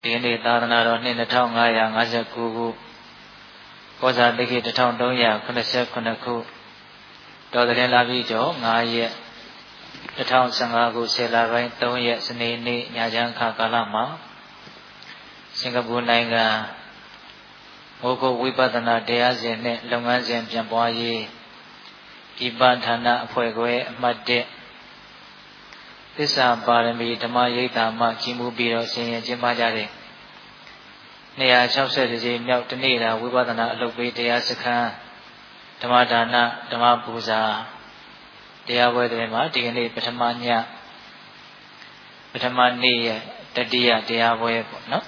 ဒီနေ့သာသနာတော်နှစ်2559ခုကောဇာတိခေ1389ခုတော်တဲ့လပြည့်ကျော်9ရက်2015ခု10လပိုင်း3ရက်စနေနေ့ညချမ်းခါကာလမှာစင်ကာပူနိုင်ငံမိုးကုတ်ဝိပဿနာတရားစဉ်နဲ့လုပ်ငန်းစဉ်ပြန်ပွားရေးဤပဌာနအဖွဲ့ခွဲအမှတ်1သစ္စာပါရမီဓမ္မရိပ်သာမှကြီးမှုပြီးတော့ဆင်ရင်ကျင်းပကြတဲ့260ကြိမ်မြောက်တနေ့တာဝိပဿနာအလုပ်ပေးတရားစခန်းဓမ္မဒါနဓမ္မပူဇာတရားပွဲတွေမှာဒီကနေ့ပထမနေ့ရဲ့တတိယတရားပွဲပေါ့နော်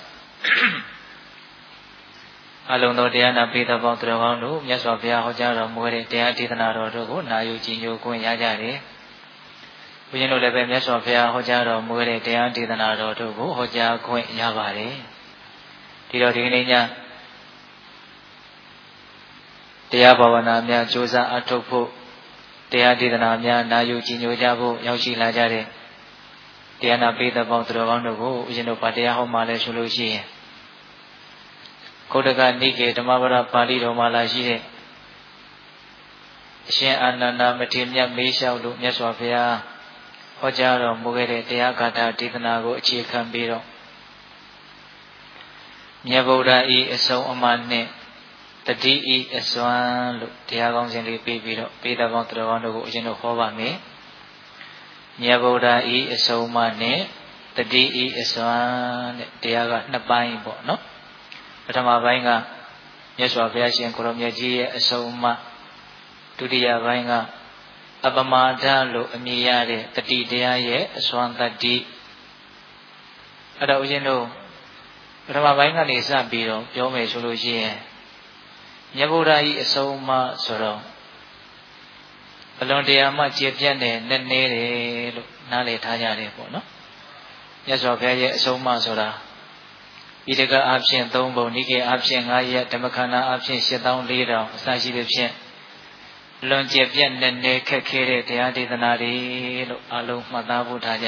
အလုံးတော်တရားနာပိသပေါင်းသူတော်ကောင်းတို့မြတ်စွာဘုရားဟောကြားတော်မူတဲ့တရားဒေသနာတော်တို့ကိုနာယူကြည်ညိုခွင့်ရကြတယ်ဘုရားတို့လည်းပဲမြတ်စွာဘုရားဟောကြားတော်မူတဲ့တရားဒေသနာတော်တို့ကိုဟောကြားခွင့်ရပါတယ်ဒီတော့ဒီကနေ့ညတရားဘာဝနာများကြိုးစားအထောက်ဖို့တရားဒေသနာများနာယူကြည်ညိုကြဖို့ရောက်ရှိလာကြတဲ့တရားနာပိသပေါင်းသူတော်ကောင်းတို့ကိုဦးဇင်းတို့ဗာတရားဟောမှလည်းဆိုလို့ရှိရင်ကုဋ္ဌကနိကေဓမ္မပဒပါဠိတော်မှာလာရှိတဲ့အရှင်အာနန္ဒမထေရမြတ်မေးလျှောက်လို့မြတ်စွာဘုရားဟောကြားတော်မူခဲ့တဲ့တရားဂါထာဒေသနာကိုအခြေခံပြီးတော့မြတ်ဗုဒ္ဓဤအဆုံးအမနဲ့တတိဤအစွမ်းလို့တရားကောင်းစဉ်လေးပြီးတော့ပိသပေါင်းသူတော်ကောင်းတို့ကိုအရှင်တို့ဟောပါမယ်မြတ်ဗုဒ္ဓဤအဆုံးအမနဲ့တတိဤအစွမ်းတဲ့တရားကနှစ်ပိုင်းပေါ့နော်ပထမပိုင်းကမြတ်စွာဘုရားရှင်ကိုရောမြတ်ကြီးရဲ့အဆုံးအမဒုတိယပိုင်းကအပမာဒလို့အမည်ရတဲ့တတိတရားရဲ့အစွမ်းတတိအဲ့တော့ဦးဇင်းတို့ပထမပိုင်းကနေစပြီးတော့ပြောမယ်ဆိုလို့ရှိရင်မြတ်ဗုဒ္ဓဤအဆုံးအမဆိုတော့အလွန်တရာမှကျေပြတ်တယ်နည်းနည်းတယ်လို့နားလည်ထားကြတယ်ပေါ့နော်မြတ်စွာဘုရားရဲ့အဆုံးအမဆိုတာဣဒကအဖြစ်3ပုံနိကေအဖြစ်9ရက်ဓမ္မခန္ဓာအဖြစ်84,000အစရှိသဖြင့်လွန်ကျက်ပြတ်နဲ့နေခက်ခဲတဲ့တရားဒေသနာတွေလို့အလုံးမှတ်သားဖို့ထားကြ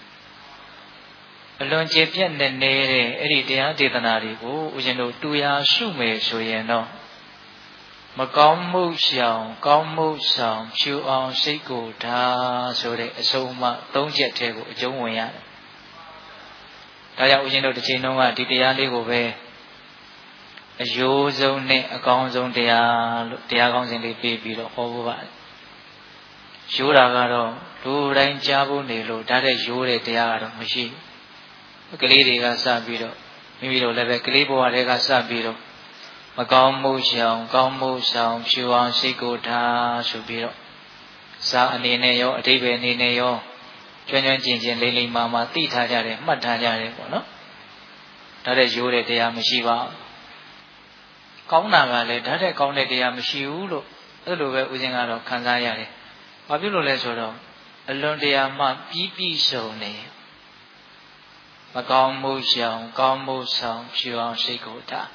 အလွန်ကျက်ပြတ်နဲ့နေတဲ့အဲ့ဒီတရားဒေသနာတွေကိုဦးဇင်းတို့တူရာရှုမယ်ဆိုရင်တော့မကောင်းမှုရှောင်ကောင်းမှုဆောင်ဖြူအောင်စိတ်ကိုထားဆိုတဲ့အဆုံးအမ3ချက်တည်းကိုအကျုံးဝင်ရတယ်ဒါကြောင့်ဦးဇင်းတို့တစ်ချိန်လုံးကဒီတရားလေးကိုပဲအယိုးဆုံးနဲ့အကောင်းဆုံးတရားလို့တရားကောင်းစဉ်လေးပေးပြီးတော့ဟောဖို့ပါရိုးတာကတော့လူတိုင်းကြားဖို့နေလို့ဒါတဲ့ရိုးတဲ့တရားကတော့မရှိဘူးကလေးတွေကစပြီးတော့မိမိတို့လည်းပဲကလေးဘဝတွေကစပြီးတော့မကောင်းမှုရှောင်ကောင်းမှုဆောင်ဖြူအောင်စိတ်ကိုထားဆိုပြီးတော့စာအနေနဲ့ရောအဓိပ္ပာယ်အနေနဲ့ရောကျွမ်းကျွမ်းကျင်ကျင်လေးလေးမာမာသိထားကြတယ်မှတ်ထားကြတယ်ပေါ့နော်ဒါတဲ့ရိုးတဲ့တရားမရှိပါဘူးကောင်းတာကလည်းဒါတဲ့ကောင်းတဲ့တရားမရှိဘူးလို့အဲ့လိုပဲဦးဇင်းကတော့ခံစားရတယ်ဘာဖြစ်လို့လဲဆိုတော့အလွန်တရာမှပြီးစုံနေမကောင်းမှုရှောင်ကောင်းမှုဆောင်ဖြူအောင်စိတ်ကိုထား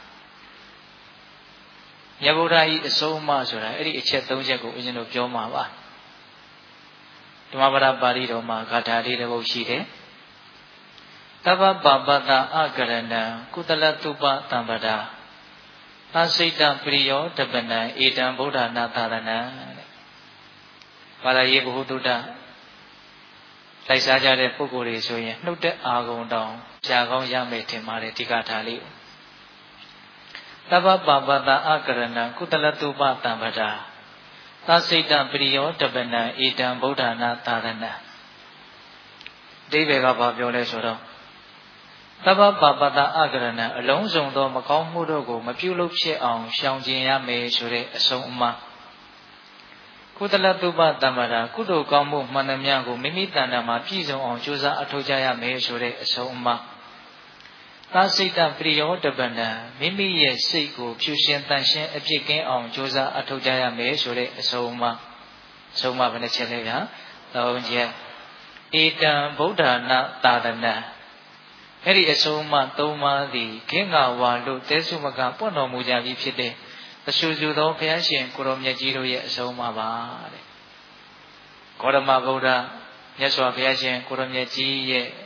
မြတ်ဗုဒ္ဓဤအဆုံးအမဆိုတာအဲ့ဒီအချက်3ချက်ကိုဦးဇင်းတို့ပြောမှာပါဓမ္မပဒပါဠိတော်မှာဂါထာလေးတစ်ပုဒ်ရှိတယ်တပ္ပပပတအကရဏံကုသလတုပတံပဒာသစိတပရိယောတပနံဧတံဗုဒ္ဓနာသာသနံပါဠိယေဘုဟုတုတ္တလိုက်စားကြတဲ့ပုဂ္ဂိုလ်တွေဆိုရင်နှုတ်တဲ့အာဂုံတောင်ကြာကောင်းရမယ်ထင်ပါတယ်ဒီဂါထာလေးတပ္ပပပတအကရဏံကုသလတုပတံပဒာသစိတပရိယောတပနံဧတံဗုဒ္ဓနာသာသနံအဓိပ္ပာယ်ကဘာပြောလဲဆိုတော့တပ္ပပပတအကရဏံအလုံးစုံသောမကောင်းမှုတို့ကိုမပြုလုပ်ဖြစ်အောင်ရှောင်ကျဉ်ရမယ်ဆိုတဲ့အဆုံးအမကုသလတုပတံပဒာကုသိုလ်ကောင်းမှုမှန်သမျှကိုမိမိတဏ္ဍာမှာပြည့်စုံအောင်ကြိုးစားအထောက်ကြရမယ်ဆိုတဲ့အဆုံးအမသာစိတ်တပရိယောတပနံမိမိရဲ့စိတ်ကိုဖြူရှင်တန်ရှင်းအပြစ်ကင်းအောင်ကြိုးစားအထောက်ကြရမယ်ဆိုတဲ့အဆုံးအမဆုံးမဘယ်နှချက်လဲဗျာ3ချက်ဧတံဗုဒ္ဓနာသာသနံအဲ့ဒီအဆုံးအမ3ပါးသည်ခင်း္ဂဝါလို့တဲဆုမကပွင့်တော်မူကြပြီဖြစ်တဲ့အဆူဆူသောဘုရားရှင်ကိုရောမြတ်ကြီးတို့ရဲ့အဆုံးအမပါတဲ့ဂေါတမဗုဒ္ဓမြတ်စွာဘုရားရှင်ကိုရောမြတ်ကြီးရဲ့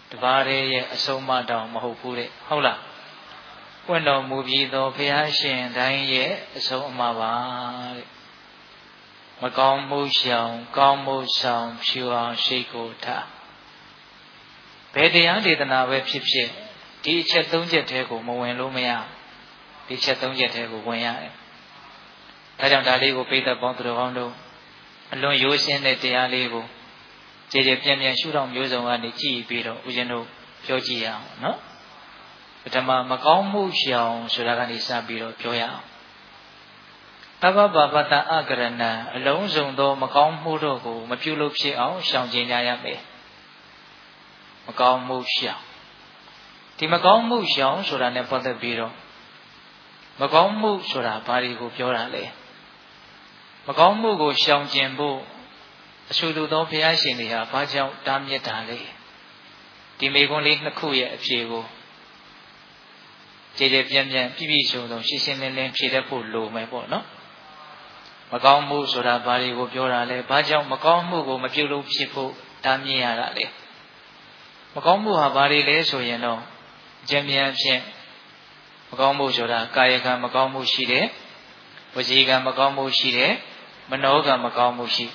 တပါးရဲ့အဆုံးအမတောင်မဟုတ်ဘူးတဲ့ဟုတ်လားပွင့်တော်မူပြီးသောဘုရားရှင်တိုင်းရဲ့အဆုံးအမပါတဲ့မကောင်းမှုရှောင်ကောင်းမှုဆောင်ဖြူအောင်ရှိကိုထားဘယ်တရားဒေသနာပဲဖြစ်ဖြစ်ဒီအချက်၃ချက်တည်းကိုမဝင်လို့မရဒီအချက်၃ချက်တည်းကိုဝင်ရတယ်ဒါကြောင့်ဒါလေးကိုပိဋကပေါင်းသူတော်ကောင်းတို့အလွန်ရိုးရှင်းတဲ့တရားလေးကိုကြည်ကြည်ပြန့်ပြန့်ရှုထောင့်မျိုးစုံကနေကြည့်ပြီးတော့ဦးဇင်းတို့ပြောကြည့်ရအောင်နော်ပထမမကောင်းမှုရှောင်ဆိုတာကနေစပြီးတော့ပြောရအောင်တပ္ပပပတ္တအကရဏံအလုံးစုံသောမကောင်းမှုတို့ကိုမပြုလုပ်ဖြစ်အောင်ရှောင်ကျဉ်ကြရမယ်မကောင်းမှုရှောင်ဒီမကောင်းမှုရှောင်ဆိုတာနဲ့ပတ်သက်ပြီးတော့မကောင်းမှုဆိုတာဘာတွေကိုပြောတာလဲမကောင်းမှုကိုရှောင်ကျဉ်ဖို့အဆူတူသောဘုရားရှင်တွေဟာဘာကြောင့်တားမြစ်တာလဲဒီမိဂုံးလေးနှစ်ခုရဲ့အဖြေကိုကြည်ကြည်ပြန့်ပြန့်ပြည့်ပြည့်စုံစုံရှင်းရှင်းလင်းလင်းဖြေတတ်ဖို့လိုမယ်ပေါ့နော်မကောင်းမှုဆိုတာဘာတွေကိုပြောတာလဲဘာကြောင့်မကောင်းမှုကိုမပြုလုပ်ဖြစ်ဖို့တားမြစ်ရတာလဲမကောင်းမှုဟာဘာတွေလဲဆိုရင်တော့အကျဉ်းများဖြင့်မကောင်းမှုဆိုတာကာယကံမကောင်းမှုရှိတယ်ဝစီကံမကောင်းမှုရှိတယ်မနောကံမကောင်းမှုရှိ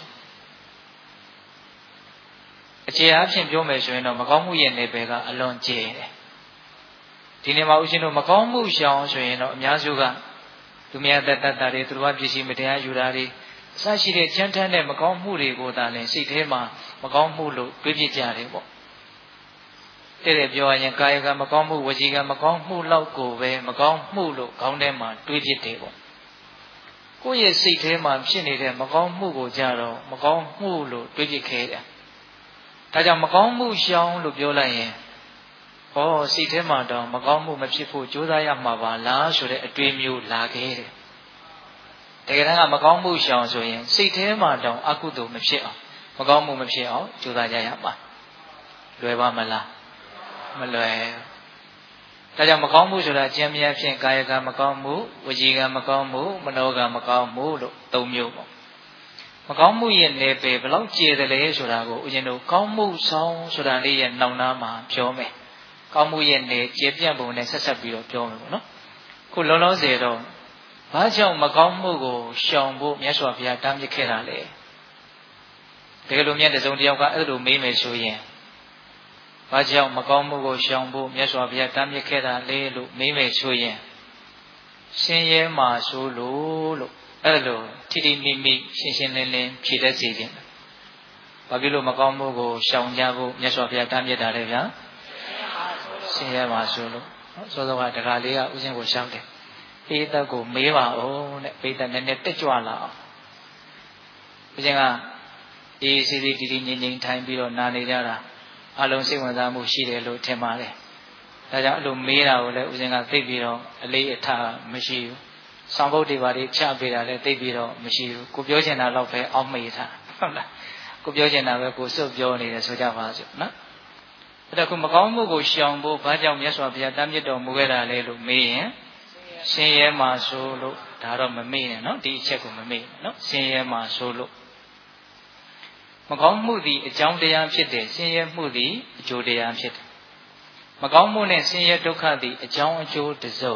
အခြေအားဖြင့်ပြောမယ်ဆိုရင်တော့မကောင်းမှုရဲ့နယ်ပယ်ကအလွန်ကျယ်တယ်ဒီနေ့မှာဦးရှင်တို့မကောင်းမှုရှောင်ဆိုရင်တော့အများစုကသူများတတ်တာတွေသူတို့ပစ္စည်းမတရားယူတာတွေအစရှိတဲ့ကြမ်းတမ်းတဲ့မကောင်းမှုတွေကိုသာလည်းစိတ်ထဲမှာမကောင်းမှုလို့တွေးပြကြတယ်ပေါ့တဲ့ပြောရရင်ကာယကံမကောင်းမှုဝစီကံမကောင်းမှုလောက်ကိုပဲမကောင်းမှုလို့ခေါင်းထဲမှာတွေးပြတယ်ပေါ့ကိုယ့်ရဲ့စိတ်ထဲမှာဖြစ်နေတဲ့မကောင်းမှုကိုကြတော့မကောင်းမှုလို့တွေးပြခဲ့တယ်ဒါကြောင့်မကောင်းမှုရှောင်လို့ပြောလိုက်ရင်စိတ်ထဲမှာတော့မကောင်းမှုမဖြစ်ဖို့ကြိုးစားရမှာပါလားဆိုတဲ့အတွေးမျိုးလာခဲ့တယ်တကယ်တမ်းကမကောင်းမှုရှောင်ဆိုရင်စိတ်ထဲမှာတော့အကုသိုလ်မဖြစ်အောင်မကောင်းမှုမဖြစ်အောင်ကြိုးစားကြရမှာလွယ်ပါမလားမလွယ်ဒါကြောင့်မကောင်းမှုဆိုတာကျမ်းများဖြင့်ကာယကံမကောင်းမှုဝစီကံမကောင်းမှုမနောကံမကောင်းမှုလို့၃မျိုးပေါ့မကောင်းမှုရဲ့နယ်ပယ်ဘယ်လောက်ကျယ်တယ်လဲဆိုတာကိုဦးဇင်းတို့ကောင်းမှုဆောင်ဆိုတာလေးရဲ့နောက်နာမှာပြောမယ်ကောင်းမှုရဲ့နယ်ကျယ်ပြန့်ပုံနဲ့ဆက်ဆက်ပြီးတော့ပြောမယ်ပေါ့နော်ခုလောလောဆယ်တော့ဘာကြောင့်မကောင်းမှုကိုရှောင်ဖို့မြတ်စွာဘုရားတားမြစ်ခဲ့တာလဲတကယ်လို့မြတ်တစုံတယောက်ကအဲ့လိုမေးမယ်ဆိုရင်ဘာကြောင့်မကောင်းမှုကိုရှောင်ဖို့မြတ်စွာဘုရားတားမြစ်ခဲ့တာလဲလို့မေးမယ်ဆိုရင်ရှင်ရဲမှာဆိုလို့အဲ့လိုထိထိမိမိရှင်းရှင်းလင်းလင်းဖြေတတ်စေခြင်းဘာဖြစ်လို့မကောင်းမှုကိုရှောင်ကြဖို့မြတ်စွာဘုရားတားမြစ်တာလဲဗျာရှင်ရဲမှာဆိုလို့စောစောကတခါလေးကဥစဉ်ကိုရှောင်တယ်ပိဋကကိုမေးပါဦးတဲ့ပိဋကနည်းနည်းတက်ကြွလာအောင်ဥစဉ်ကအေးစီစီတီတီငြိမ်ငြိမ်ထိုင်ပြီးတော့နာနေကြတာအလုံးစိတ်ဝင်စားမှုရှိတယ်လို့ထင်ပါတယ်ဒါကြောင့်အဲ့လိုမေးတာကိုလည်းဥစဉ်ကသိပြီးတော့အလေးအထားမရှိဘူးဆောင်ဘုတ်တွေပါတွေချပေးတာလည်းသိပြီးတော့မရှိဘူးကိုပြောချင်တာတော့ပဲအောက်မေ့ထားဟုတ်လားကိုပြောချင်တာပဲကိုစွတ်ပြောနေတယ်ဆိုကြပါစို့နော်အဲ့ဒါကမကောင်းမှုကိုရှောင်ဖို့ဘာကြောင့်မြတ်စွာဘုရားတားမြစ်တော်မူခဲ့တာလဲလို့မေးရင်ရှင်ရဲမှာဆိုလို့ဒါတော့မမေ့နဲ့နော်ဒီအချက်ကိုမမေ့နော်ရှင်ရဲမှာဆိုလို့မကောင်းမှုသည်အကြောင်းတရားဖြစ်တယ်ရှင်ရဲမှုသည်အကျိုးတရားဖြစ်တယ်မကောင်းမှုနဲ့ရှင်ရဲဒုက္ခသည်အကြောင်းအကျိုးတစ်စုံ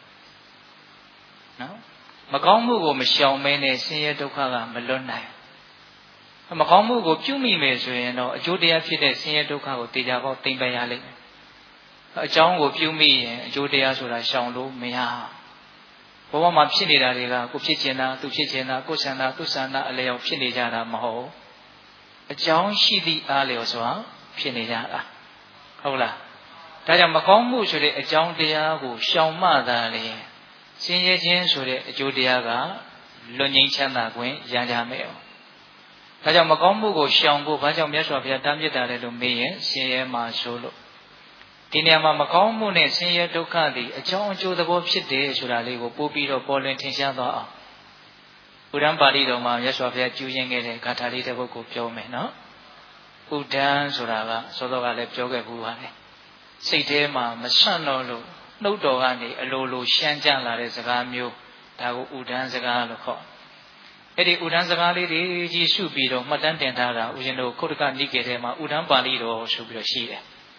နော်မကောင်းမှုကိုမရှောင်မဲနဲ့ရှင်ရဲဒုက္ခကမလွတ်နိုင်မကောင်းမှုကိုပြုမိမယ်ဆိုရင်တော့အကျိုးတရားဖြစ်တဲ့ရှင်ရဲဒုက္ခကိုတေချာပေါက်သိမ့်ပယ်ရလိမ့်မယ်အကြောင်းကိုပြုမိရင်အကျိုးတရားဆိုတာရှောင်လို့မရဘဝမှာဖြစ်နေတာတွေကကိုဖြစ်ချင်တာသူဖြစ်ချင်တာကိုဆန္ဒသူဆန္ဒအလျောက်ဖြစ်နေကြတာမဟုတ်အကြောင်းရှိသည့်အားလျော်စွာဖြစ်နေကြတာဟုတ်လားဒါကြောင့်မကောင်းမှုဆိုတဲ့အကြောင်းတရားကိုရှောင်မှသာလေရှင်ရဲခြင်းဆိုတဲ့အကျိုးတရားကလွတ်ငြိမ်းချမ်းသာခွင့်ရကြမယ်ဒါကြောင့်မကောင်းမှုကိုရှောင်ဖို့ဘာကြောင့်မြတ်စွာဘုရားတားမြစ်တာလဲလို့မေးရင်ရှင်ရဲမှာဆိုလို့ဒီနေရာမှာမကောင်းမှုနဲ့ဆင်းရဲဒုက္ခသည်အကြောင်းအကျိုးသဘောဖြစ်တယ်ဆိုတာလေးကိုပို့ပြီးတော့ပေါ်လွင်ထင်ရှားသွားအောင်ဥဒ္ဒံပါဠိတော်မှာမြတ်စွာဘုရားကျူးရင်းခဲ့တဲ့ဂါထာလေးတစ်ပုဒ်ကိုပြောမယ်နော်ဥဒ္ဒံဆိုတာကစောစောကလည်းပြောခဲ့ဘူးပါလေစိတ်ထဲမှာမဆန့်တော့လို့နှုတ်တော်ကနေအလိုလိုရှမ်းကြလာတဲ့စကားမျိုးဒါကိုဥဒ္ဒံစကားလို့ခေါ်အဲ့ဒီဥဒ္ဒံစကားလေးတွေကြီးရှုပြီးတော့မှတ်တမ်းတင်ထားတာဦးဇင်းတို့ခုတ်တကနိကေထဲမှာဥဒ္ဒံပါဠိတော်ဆိုပြီးတော့ရှိတယ်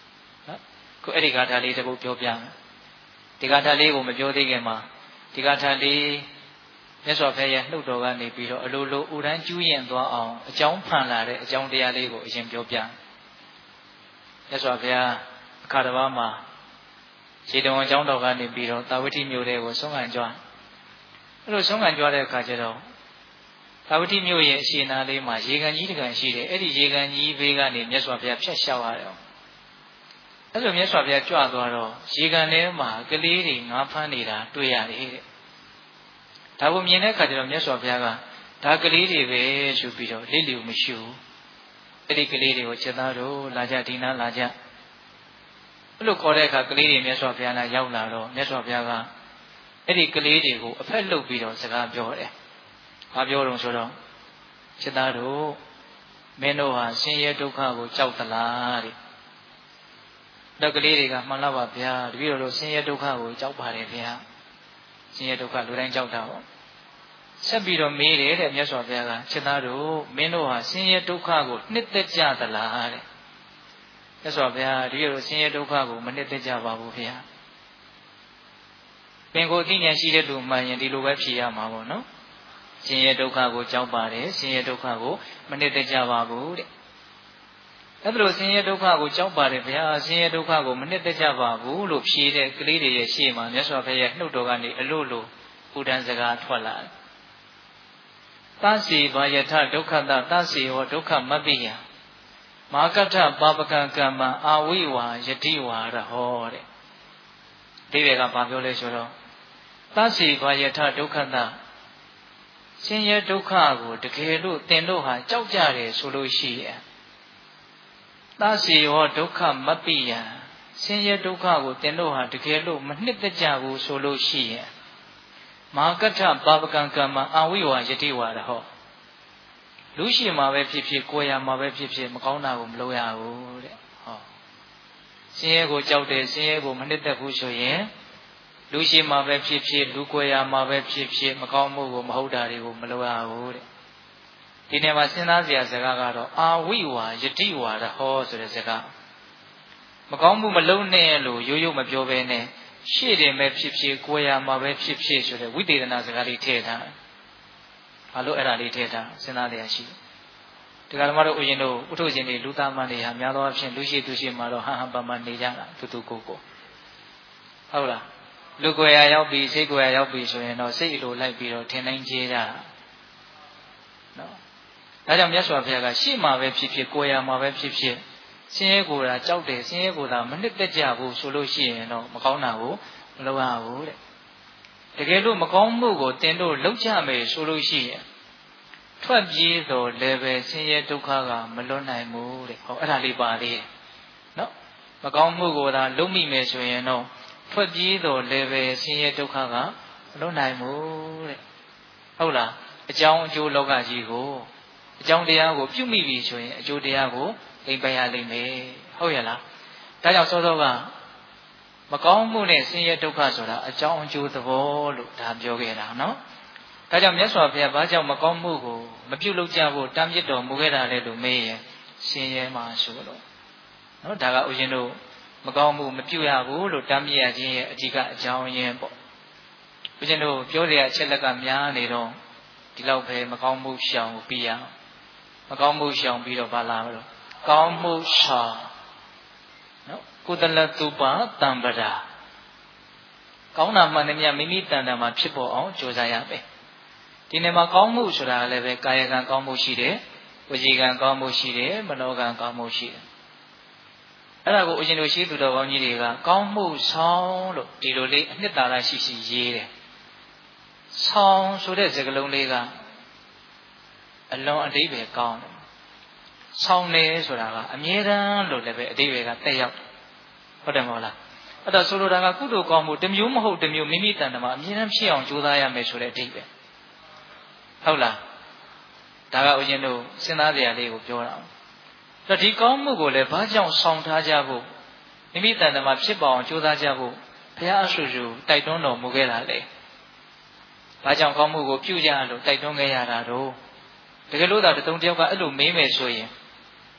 နော်ခုအဲ့ဒီဂါထာလေးတစ်ပုဒ်ပြောပြမယ်ဒီဂါထာလေးကိုမပြောသေးခင်မှာဒီဂါထာလေးမြတ်စွာဘုရားရဲ့နှုတ်တော်ကနေပြီးတော့အလိုလိုဥဒန်းကျူးရင်သွားအောင်အကြောင်းဖန်လာတဲ့အကြောင်းတရားလေးကိုအရင်ပြောပြမြတ်စွာဘုရားအခါတစ်ပါးမှာရေတံဝန်ကျောင်းတော်ကနေပြီးတော့တာဝတိမြို့တွေကိုဆုံးခံကြွအဲ့လိုဆုံးခံကြွတဲ့အခါကျတော့တာဝတိမြို့ရဲ့အရှင်နာလေးမှာရေကန်ကြီးတကန်ရှိတယ်အဲ့ဒီရေကန်ကြီးဘေးကနေမြတ်စွာဘုရားဖြတ်လျှောက်ရတယ်အဲ့လိုမြတ်စွာဘုရားကြွသွားတော့ရေကန်ထဲမှာကလေးတွေငါးဖမ်းနေတာတွေ့ရတယ်တဲ့ဒါကိုမြင်တဲ့အခါကျတော့မြတ်စွာဘုရားကဒါကလေးတွေပဲဆိုပြီးတော့လိလျူမရှိဘူးအဲ့ဒီကလေးတွေကိုချက်သားတို့လာကြဒီနာလာကြအဲ့လိုခေါ်တဲ့အခါကလေးတွေမြတ်စွာဘုရားလာရောက်လာတော့မြတ်စွာဘုရားကအဲ့ဒီကလေးတွေကိုအဖက်လှုပ်ပြီးတော့စကားပြောတယ်။ဘာပြောတော့ဆိုတော့ချက်သားတို့မင်းတို့ဟာဆင်းရဲဒုက္ခကိုကြောက်သလားတဲ့။တော့ကလေးတွေကမှန်လားပါဗျာတပည့်တော်တို့ဆင်းရဲဒုက္ခကိုကြောက်ပါတယ်ဗျာ။ဆင်းရဲဒုက္ခလူတိုင်းကြောက်တာပေါ့။ဆက်ပြီးတော့မေးတယ်တဲ့မြတ်စွာဘုရားကချက်သားတို့မင်းတို့ဟာဆင်းရဲဒုက္ခကိုနှစ်သက်ကြသလားတဲ့။မြတ်စွာဘုရားတပည့်တော်ဆင်းရဲဒုက္ခကိုမနှစ်သက်ကြပါဘူးဗျာ။ပင်ကိုအသိဉာဏ်ရှိတဲ့လူမှန်ရင်ဒီလိုပဲဖြေရမှာပေါ့နော်ဆင်းရဲဒုက္ခကိုကြောက်ပါတယ်ဆင်းရဲဒုက္ခကိုမနှစ်သက်ကြပါဘူးတဲ့အဲ့ဒါလို့ဆင်းရဲဒုက္ခကိုကြောက်ပါတယ်ဗျာဆင်းရဲဒုက္ခကိုမနှစ်သက်ကြပါဘူးလို့ဖြေတဲ့ကလေးတွေရဲ့ရှေ့မှာမြတ်စွာဘုရားရဲ့နှုတ်တော်ကနေအလို့လို့ဥဒန်းစကားထွက်လာတယ်သစီဘာယထဒုက္ခတသစီဟောဒုက္ခမပ္ပိယမာကထပါပကံကမ္မအာဝိဝါယတိဝါရဟောတဲ့ဒီဘက်ကဘာပြောလဲဆိုတော့သစီဘာယထဒုက္ခတဆင်းရဲဒုက္ခကိုတကယ်လို့သင်တို့ဟာကြောက်ကြတယ်ဆိုလို့ရှိရင်သစီဟောဒုက္ခမပ္ပိယဆင်းရဲဒုက္ခကိုသင်တို့ဟာတကယ်လို့မနှစ်သက်ကြဘူးဆိုလို့ရှိရင်မာကထပါပကံကမ္မအာဝိဝါယတိဝါရဟောလူရှိမှာပဲဖြစ်ဖြစ်ကိုယ်ရမှာပဲဖြစ်ဖြစ်မကောင်းတာကိုမလုပ်ရဘူးတဲ့ဟောဆင်းရဲကိုကြောက်တယ်ဆင်းရဲကိုမနှစ်သက်ဘူးဆိုရင်လူရှိမှာပဲဖြစ်ဖြစ်လူကိုယ်ရမှာပဲဖြစ်ဖြစ်မကောင်းမှုကိုမဟုတ်တာတွေကိုမလုပ်ရဘူးတဲ့ဒီနေရာမှာစဉ်းစားစရာစကားကတော့အာဝိဝါယတိဝါရဟောဆိုတဲ့စကားမကောင်းမှုမလုပ်နဲ့လို့ရိုးရိုးမပြောဘဲနဲ့ရှေ့တင်ပဲဖြစ်ဖြစ်ကိုယ်ရမှာပဲဖြစ်ဖြစ်ဆိုတဲ့ဝိသေသနာစကားလေးထည့်ထားဘာလို့အဲ့ဒါလေးထည့်ထားစဉ်းစားတရားရှိတယ်တရားဓမ္မတို့ဥယျာဉ်တို့ဥထုရှင်တွေလူသားမတွေဟာများသောအားဖြင့်လူရှိသူရှိမှာတော့ဟန်ဟန်ပန်ပန်နေကြတာတူတူကိုကိုဟုတ်လားလူကိုယ်ရရောက်ပြီးစိတ်ကိုယ်ရရောက်ပြီးဆိုရင်တော့စိတ်လိုလိုက်ပြီးတော့ထင်တိုင်းကျေးကြတာနော်ဒါကြောင့်မြတ်စွာဘုရားကရှေ့မှာပဲဖြစ်ဖြစ်ကိုယ်ရမှာပဲဖြစ်ဖြစ်ဆင်းရဲကိုယ်တာကြောက်တယ်ဆင်းရဲကိုယ်တာမနှစ်သက်ကြဘူးဆိုလို့ရှိရင်တော့မကောင်းတာကိုမလုပ်ရဘူးတဲ့တကယ်လို့မကောင်းမှုကိုတင်တို့လုပ်ကြမယ်ဆိုလို့ရှိရင်ထွက်ပြေးတော့လည်းပဲဆင်းရဲဒုက္ခကမလွတ်နိုင်ဘူးတဲ့ဟောအဲ့ဒါလေးပါသေးတယ်နော်မကောင်းမှုကိုသာလုပ်မိမယ်ဆိုရင်တော့ထွက်ပြေးတော့လည်းပဲဆင်းရဲဒုက္ခကမလွတ်နိုင်ဘူးတဲ့ဟုတ်လားအကြောင်းအကျိုးလောကကြီးကိုအကြောင်းတရားကိုပြုမိပြီဆိုရင်အကျိုးတရားကိုသိမ့်ပိုင်ရလိမ့်မယ်ဟုတ်ရဲ့လားဒါကြောင့်စောစောကမကောင်းမှုနဲ့ဆင်းရဲဒုက္ခဆိုတာအကြောင်းအကျိုးသဘောလို့ဒါပြောခဲ့တာနော်ဒါကြောင့်မြတ်စွာဘုရားဘာကြောင့်မကောင်းမှုကိုမပြုလုပ်ကြဖို့တားမြစ်တော်မူခဲ့တာလဲလို့မေးရင်ဆင်းရဲမှာဆိုလို့နော်ဒါကဥရှင်တို့မကောင်းမှုမပြုရဘူးလို့တားမြစ်ရခြင်းရဲ့အဓိကအကြောင်းရင်းပေါ့ဥရှင်တို့ပြောရတဲ့အချက်လက်ကများနေတော့ဒီလောက်ပဲမကောင်းမှုရှောင်ပြီးရအောင်မကောင်းမှုရှောင်ပြီးတော့ဘာလာမလို့ကောင်းမှုရှောင်နော်ကုသလတုပတံပရာကောင်းတာမှန်တယ်မြတ်မိမိတန်တန်မှာဖြစ်ပေါ်အောင်ကြိုးစားရမယ်ဒီနေ့မှာကောင်းမှုဆိုတာလည်းပဲကာယကံကောင်းမှုရှိတယ်ဝစီကံကောင်းမှုရှိတယ်မနောကံကောင်းမှုရှိတယ်အဲ့ဒါကိုအရှင်တို့ရှိသူတော်ကောင်းကြီးတွေကကောင်းမှုဆောင်လို့ဒီလိုလေးအနှစ်သာရရှိရှိရေးတယ်ဆောင်ဆိုတဲ့စကားလုံးလေးကအလွန်အဓိပ္ပာယ်ကောင်းတယ်ဆောင်နေဆိုတာကအမြဲတမ်းလို့လည်းပဲအဓိပ္ပာယ်ကတက်ရောက်ဟုတ်တယ်မဟုတ်လားအဲ့တော့ဆိုလိုတာကကုသိုလ်ကောင်းမှုတစ်မျိုးမဟုတ်တစ်မျိုးမိမိတန်တမှာအမြဲတမ်းဖြစ်အောင်ကြိုးစားရမယ်ဆိုတဲ့အဓိပ္ပာယ်ဟုတ်လားဒါကဥရှင်တို့စဉ်းစားကြရလေးကိုပြောတာအဲ့တော့ဒီကောင်းမှုကိုလည်းဘာကြောင့်ဆောင်ထားကြဖို့မိမိတန်တမှာဖြစ်ပေါ်အောင်ကြိုးစားကြဖို့ဘုရားအဆုစုတိုက်တွန်းတော်မူခဲ့တာလေဘာကြောင့်ကောင်းမှုကိုပြုကြလို့တိုက်တွန်းခဲ့ရတာတော့တကယ်လို့သာတုံးတယောက်ကအဲ့လိုမေးမယ်ဆိုရင်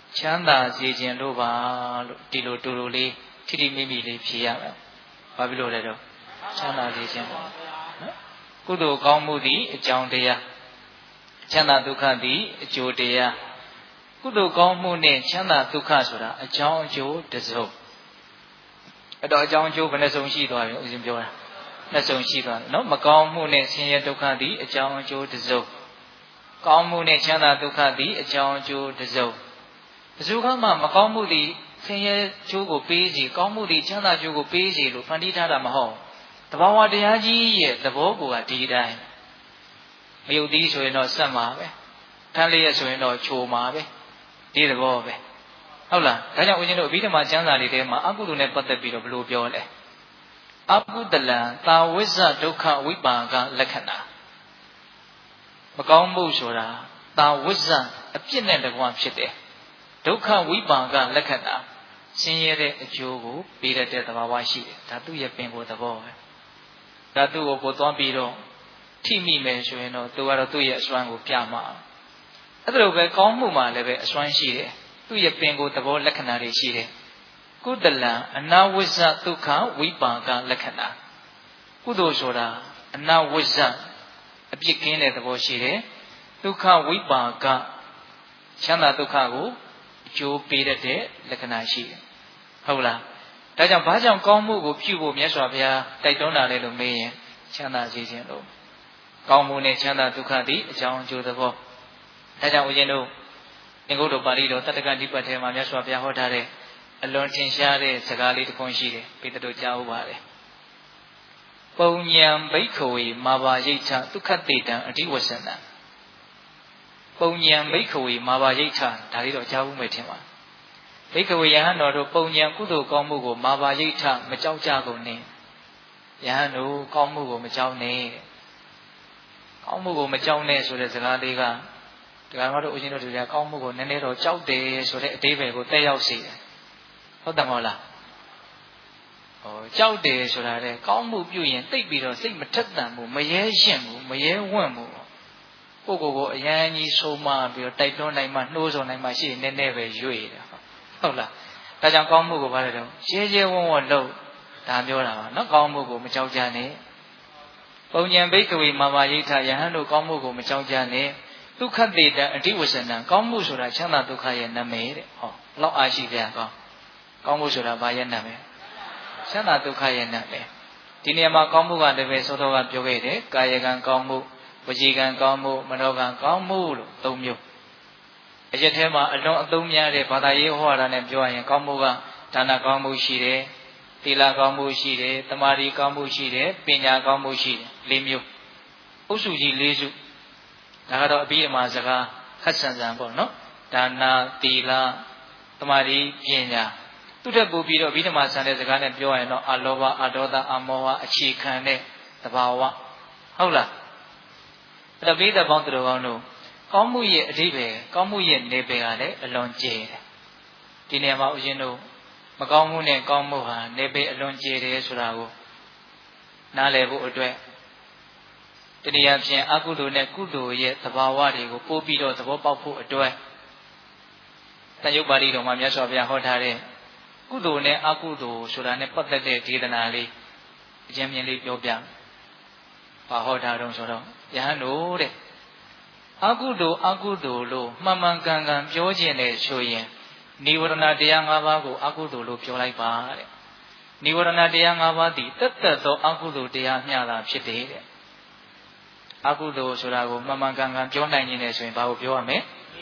ချမ်းသာစေခြင်းလို့ပါလို့ဒီလိုတူတူလေးထိထိမိမိလေးဖြေရမယ်ဘာဖြစ်လို့လဲတော့ချမ်းသာစေခြင်းပါနော်ကုသိုလ်ကောင်းမှုသည်အကြောင်းတရားချမ်းသာဒုက္ခသည်အကျိုးတရားကုသိုလ်ကောင်းမှုနဲ့ချမ်းသာဒုက္ခဆိုတာအကြောင်းအကျိုးတစ်စုံအဲ့တော့အကြောင်းအကျိုးဘယ်နှစုံရှိသွားပြီဦးဇင်းပြောတာနှစ်စုံရှိသွားတယ်နော်မကောင်းမှုနဲ့ဆင်းရဲဒုက္ခသည်အကြောင်းအကျိုးတစ်စုံကောင်းမှုနဲ့ချမ်းသာဒုက္ခသည်အကြောင်းအကျိုးတစ်စုံဘယ်သူကမှမကောင်းမှုသည်ဆင်းရဲကျိုးကိုပေးစီကောင်းမှုသည်ချမ်းသာကျိုးကိုပေးစီလို့ဖန်တီးထားတာမဟုတ်တဘာဝတရားကြီးရဲ့သဘောကိုဒီတိုင်းမယုတ်သေးဆိုရင်တော့ဆက်မှာပဲထမ်းလျက်ဆိုရင်တော့ချိုမှာပဲဒီသဘောပဲဟုတ်လားဒါကြောင့်ဦးဇင်းတို့အဘိဓမ္မာကျမ်းစာတွေထဲမှာအကုသိုလ်နဲ့ပတ်သက်ပြီးတော့ဘယ်လိုပြောလဲအကုသလံသာဝိဇ္ဇဒုက္ခဝိပါကလက္ခဏာမကောင်းမှုဆိုတာသာဝိဇ္ဇအပြစ်နဲ့တကွဖြစ်တယ်ဒုက္ခဝိပါကလက္ခဏာဆင်းရဲတဲ့အကျိုးကိုပေးတတ်တဲ့သဘာဝရှိတယ်ဒါသူ့ရဲ့ပင်ကိုယ်သဘောပဲဒါသူ့ကိုသွားပြီးတော့ထိမိမယ်ဆိုရင်တော့သူကတော့သူ့ရဲ့အစွမ်းကိုပြမှာအဲ့ဒါလိုပဲကောင်းမှုမှာလည်းပဲအစွမ်းရှိတယ်သူ့ရဲ့ပင်ကိုယ်သဘောလက္ခဏာတွေရှိတယ်ကုသလံအနာဝိဇ္ဇဒုက္ခဝိပါကလက္ခဏာကုသိုလ်ဆိုတာအနာဝိဇ္ဇအပြစ်ကင်းတဲ့သဘောရှိတယ်ဒုက္ခဝိပါကချမ်းသာဒုက္ခကိုအကျိုးပေးတတ်တဲ့လက္ခဏာရှိတယ်ဟုတ်လားဒါကြောင့်ဘာကြောင့်ကောင်းမှုကိုပြုဖို့မြတ်စွာဘုရားတိုက်တွန်းတာလဲလို့မေးရင်ချမ်းသာစေခြင်းလို့ကောင်းမှုနဲ့ချမ်းသာဒုက္ခသည်အကြောင်းအကျိုးသဘောဒါကြောင့်ဦးဇင်းတို့သင်္ကုတ္တပါဠိတော်တတ္တကနိပတ်ထဲမှာမြတ်စွာဘုရားဟောထားတဲ့အလွန်ထင်ရှားတဲ့စကားလေးတစ်ခုရှိတယ်ပိဋကတို့ကြားဥပါတယ်ပုံညံဘိက္ခဝေမာဘာယိဋ္ဌဒုက္ခတေတံအဓိဝဆနံပုံညံဘိက္ခဝေမာဘာယိဋ္ဌဒါလေးတော့ကြားဥမယ်ထင်ပါဘိက္ခဝေယဟန်တော်တို့ပုံညံကုသိုလ်ကောင်းမှုကိုမာဘာယိဋ္ဌမကြောက်ကြကုန်နဲ့ယဟန်တို့ကောင်းမှုကိုမကြောက်နဲ့ကောင်းမှုကိုမကြောက်နဲ့ဆိုတဲ့စကားလေးကတရားတော်တို့ဦးဇင်းတို့တွေကကောင်းမှုကိုနည်းနည်းတော့ကြောက်တယ်ဆိုတဲ့အဓိပ္ပာယ်ကိုတက်ရောက်စေတယ်ဟုတ်တယ်မဟုတ်လားကြောက်တယ်ဆိုတာလေကောင်းမှုပြုရင်သိပ်ပြီးတော့စိတ်မထက်သန်ဘူးမရဲရှင့်ဘူးမရဲဝံ့ဘူးကိုယ့်ကိုယ်အရန်ကြီးဆုံးမပြီးတော့တိုက်တွန်းနိုင်မှနှိုးဆော်နိုင်မှရှိရင်နည်းနည်းပဲရွေ့တယ်ဟုတ်လားဒါကြောင့်ကောင်းမှုကိုဘာလဲတော့ရဲရဲဝံ့ဝံ့လုပ်ဒါပြောတာပါနော်ကောင်းမှုကိုမကြောက်ကြနဲ့ပုံညံဘိက္ခဝေမာဘာယိဋ္ဌယဟန်တို့ကောင်းမှုကိုမကြောက်ကြနဲ့ဒုက္ခတေတံအဓိဝဆနံကောင်းမှုဆိုတာချမ်းသာဒုက္ခရဲ့နာမည်တဲ့ဟောလောက်အားရှိပြန်ကောင်းမှုဆိုတာဘာရဲ့နာမည်ချမ်းသာဒုက္ခရဲ့နာမည်ဒီနေရာမှာကောင်းမှုကလည်းပဲသောတော်ကပြောခဲ့တယ်ကာယကံကောင်းမှုဝစီကံကောင်းမှုမနောကံကောင်းမှုလို့၃မျိုးအရက်ထဲမှာအလွန်အသုံးများတဲ့ဘာသာရေးဟောတာနဲ့ပြောရရင်ကောင်းမှုကဒါနကောင်းမှုရှိတယ်သီလကောင်းမှုရှိတယ်သမာဓိကောင်းမှုရှိတယ်ပညာကောင်းမှုရှိတယ်၄မျိုးအုပ်စုကြီး၄စုဒါကတော့အဘိဓမ္မာစကားခက်ဆန်ဆန်ပေါ့နော်ဒါနသီလသမာဓိပညာသူတက်ပို့ပြီးတော့အဘိဓမ္မာဆန်တဲ့စကားနဲ့ပြောရရင်တော့အလောဘအဒေါသအမောဟအခြေခံတဲ့သဘာဝဟုတ်လားအဲ့တော့ဘိဓမ္မာပေါင်းသူတော်ကောင်းတို့ကောင်းမှုရဲ့အဓိပ္ပာယ်ကောင်းမှုရဲ့နေပယ်ကလည်းအလွန်ကျယ်တယ်ဒီနေရာမှာဦးဇင်းတို့မကောင်းမှုနဲ့ကောင်းမှုဟာနေပယ်အလွန်ကျယ်တယ်ဆိုတာကိုနားလည်ဖို့အတွက်တနည်းအားဖြင့်အကုသိုလ်နဲ့ကုသိုလ်ရဲ့သဘာဝတွေကိုပို့ပြီးတော့သဘောပေါက်ဖို့အတွက်တန်ရုပ်ပါဠိတော်မှာမြတ်စွာဘုရားဟောထားတဲ့ကုသိုလ်နဲ့အကုသိုလ်ဆိုတာနဲ့ပတ်သက်တဲ့ဒေသနာလေးအကျဉ်းမြင်လေးပြောပြ။ဘာဟောထားတော့ဆိုတော့ယဟန်တို့တဲ့အကုသိုလ်လို့မှန်မှန်ကန်ကန်ပြောခြင်းနဲ့ဆိုရင်နိဝရဏတရား၅ပါးကိုအကုသိုလ်လို့ပြောလိုက်ပါတဲ့။နိဝရဏတရား၅ပါးသည်တသက်သောအကုသိုလ်တရားမျှတာဖြစ်တယ်တဲ့အကုသိုလ်ဆိုတာကိုမှန်မှန်ကန်ကန်ပြောနိုင်ခြင်းနဲ့ဆိုရင်ဘာကိုပြောရမလဲ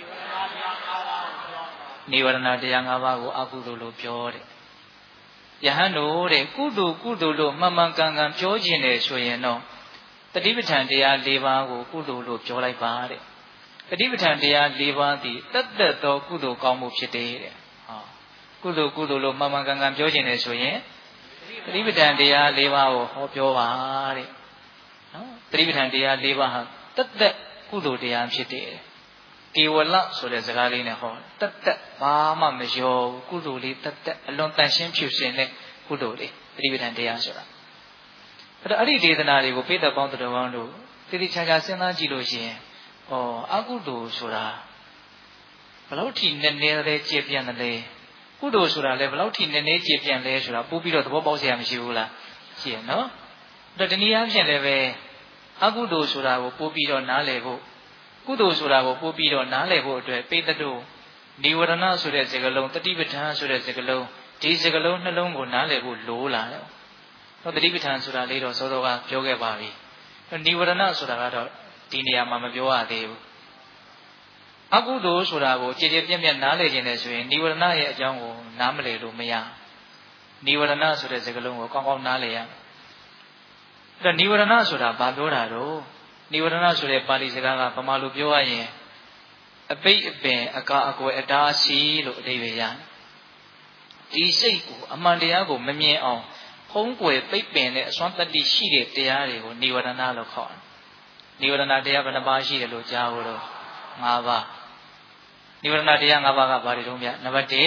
နိဝရဏတရား၅ပါးကိုအကုသိုလ်လို့ပြောတဲ့ယဟန်တို့တဲ့ကုသိုလ်လို့မှန်မှန်ကန်ကန်ပြောခြင်းနဲ့ဆိုရင်တော့တတိပဋ္ဌာန်တရား၄ပါးကိုကုသိုလ်လို့ပြောလိုက်ပါတဲ့တတိပဋ္ဌာန်တရား၄ပါးသည်တသက်သောကုသိုလ်ကောင်းမှုဖြစ်တယ်တဲ့ဟောကုသိုလ်လို့မှန်မှန်ကန်ကန်ပြောခြင်းနဲ့ဆိုရင်တတိပဋ္ဌာန်တရား၄ပါးကိုဟောပြောပါတဲ့နော်တတိပဋ္ဌာန်တရား၄ပါးဟာတသက်ကုသိုလ်တရားဖြစ်တယ်ကေဝလဆိုတဲ့စကားလေးနဲ့ဟောတသက်ဘာမှမရောကုသိုလ်လေးတသက်အလွန်တန်ရှင်းဖြူစင်တဲ့ကုသိုလ်လေးတတိပဋ္ဌာန်တရားဆိုတာအဲ့ဒီဒေသနာတွေကိုပိဋကပေါင်းတော်ကောင်းတို့တိတိကျကျစဉ်းစားကြည့်လို့ရှိရင်အကုသိုလ်ဆိုတာဘလောက်ထိနည်းနည်းလေးကျေပြန့်တယ်ကုသိုလ်ဆိုတာလည်းဘလောက်ထိနည်းနည်းကျေပြန့်လဲဆိုတာပို့ပြီးတော့သဘောပေါက်เสียမရှိဘူးလားရှိရနော်အဲ့တော့ဒီနည်းအားဖြင့်လည်းပဲအကုသိုလ်ဆိုတာကိုပို့ပြီးတော့နားလည်ဖို့ကုသိုလ်ဆိုတာကိုပို့ပြီးတော့နားလည်ဖို့အတွက်ပိဋကတို့နိဝရဏဆိုတဲ့စကားလုံးတတိပဋ္ဌာန်ဆိုတဲ့စကားလုံးဒီစကားလုံးနှလုံးကိုနားလည်ဖို့လိုလာတယ်ဟောတတိပဋ္ဌာန်ဆိုတာလေးတော့စောစောကပြောခဲ့ပါပြီနိဝရဏဆိုတာကတော့ဒီနေရာမှာမပြောရသေးဘူးအကုသိုလ်ဆိုတာကိုကြည်ကြည်ပြန့်ပြန့်နားလည်ခြင်းနဲ့ဆိုရင်နိဝရဏရဲ့အကြောင်းကိုနားမလည်လို့မရနိဝရဏဆိုတဲ့စကားလုံးကိုကောင်းကောင်းနားလည်ရမယ်အဲ့တော့နိဝရဏဆိုတာဘာပြောတာတော့နိဝရဏဆိုတဲ့ပါဠိစကားကဗမာလိုပြောရရင်အပိတ်အပင်အကာအကွယ်အတားအဆီးလို့အဓိပ္ပာယ်ရတယ်ဒီစိတ်ကိုအမှန်တရားကိုမမြင်အောင်ဖုံးကွယ်ပိတ်ပင်တဲ့အစွမ်းတတ္တိရှိတဲ့တရားတွေကိုနိဝရဏလို့ခေါ်တယ်နိဝရဏတရားဘယ်နှပါးရှိတယ်လို့ကြားလို့၅ပါးနိဝရဏတရား၅ပါးကဘာတွေတုံးပြနံပါတ်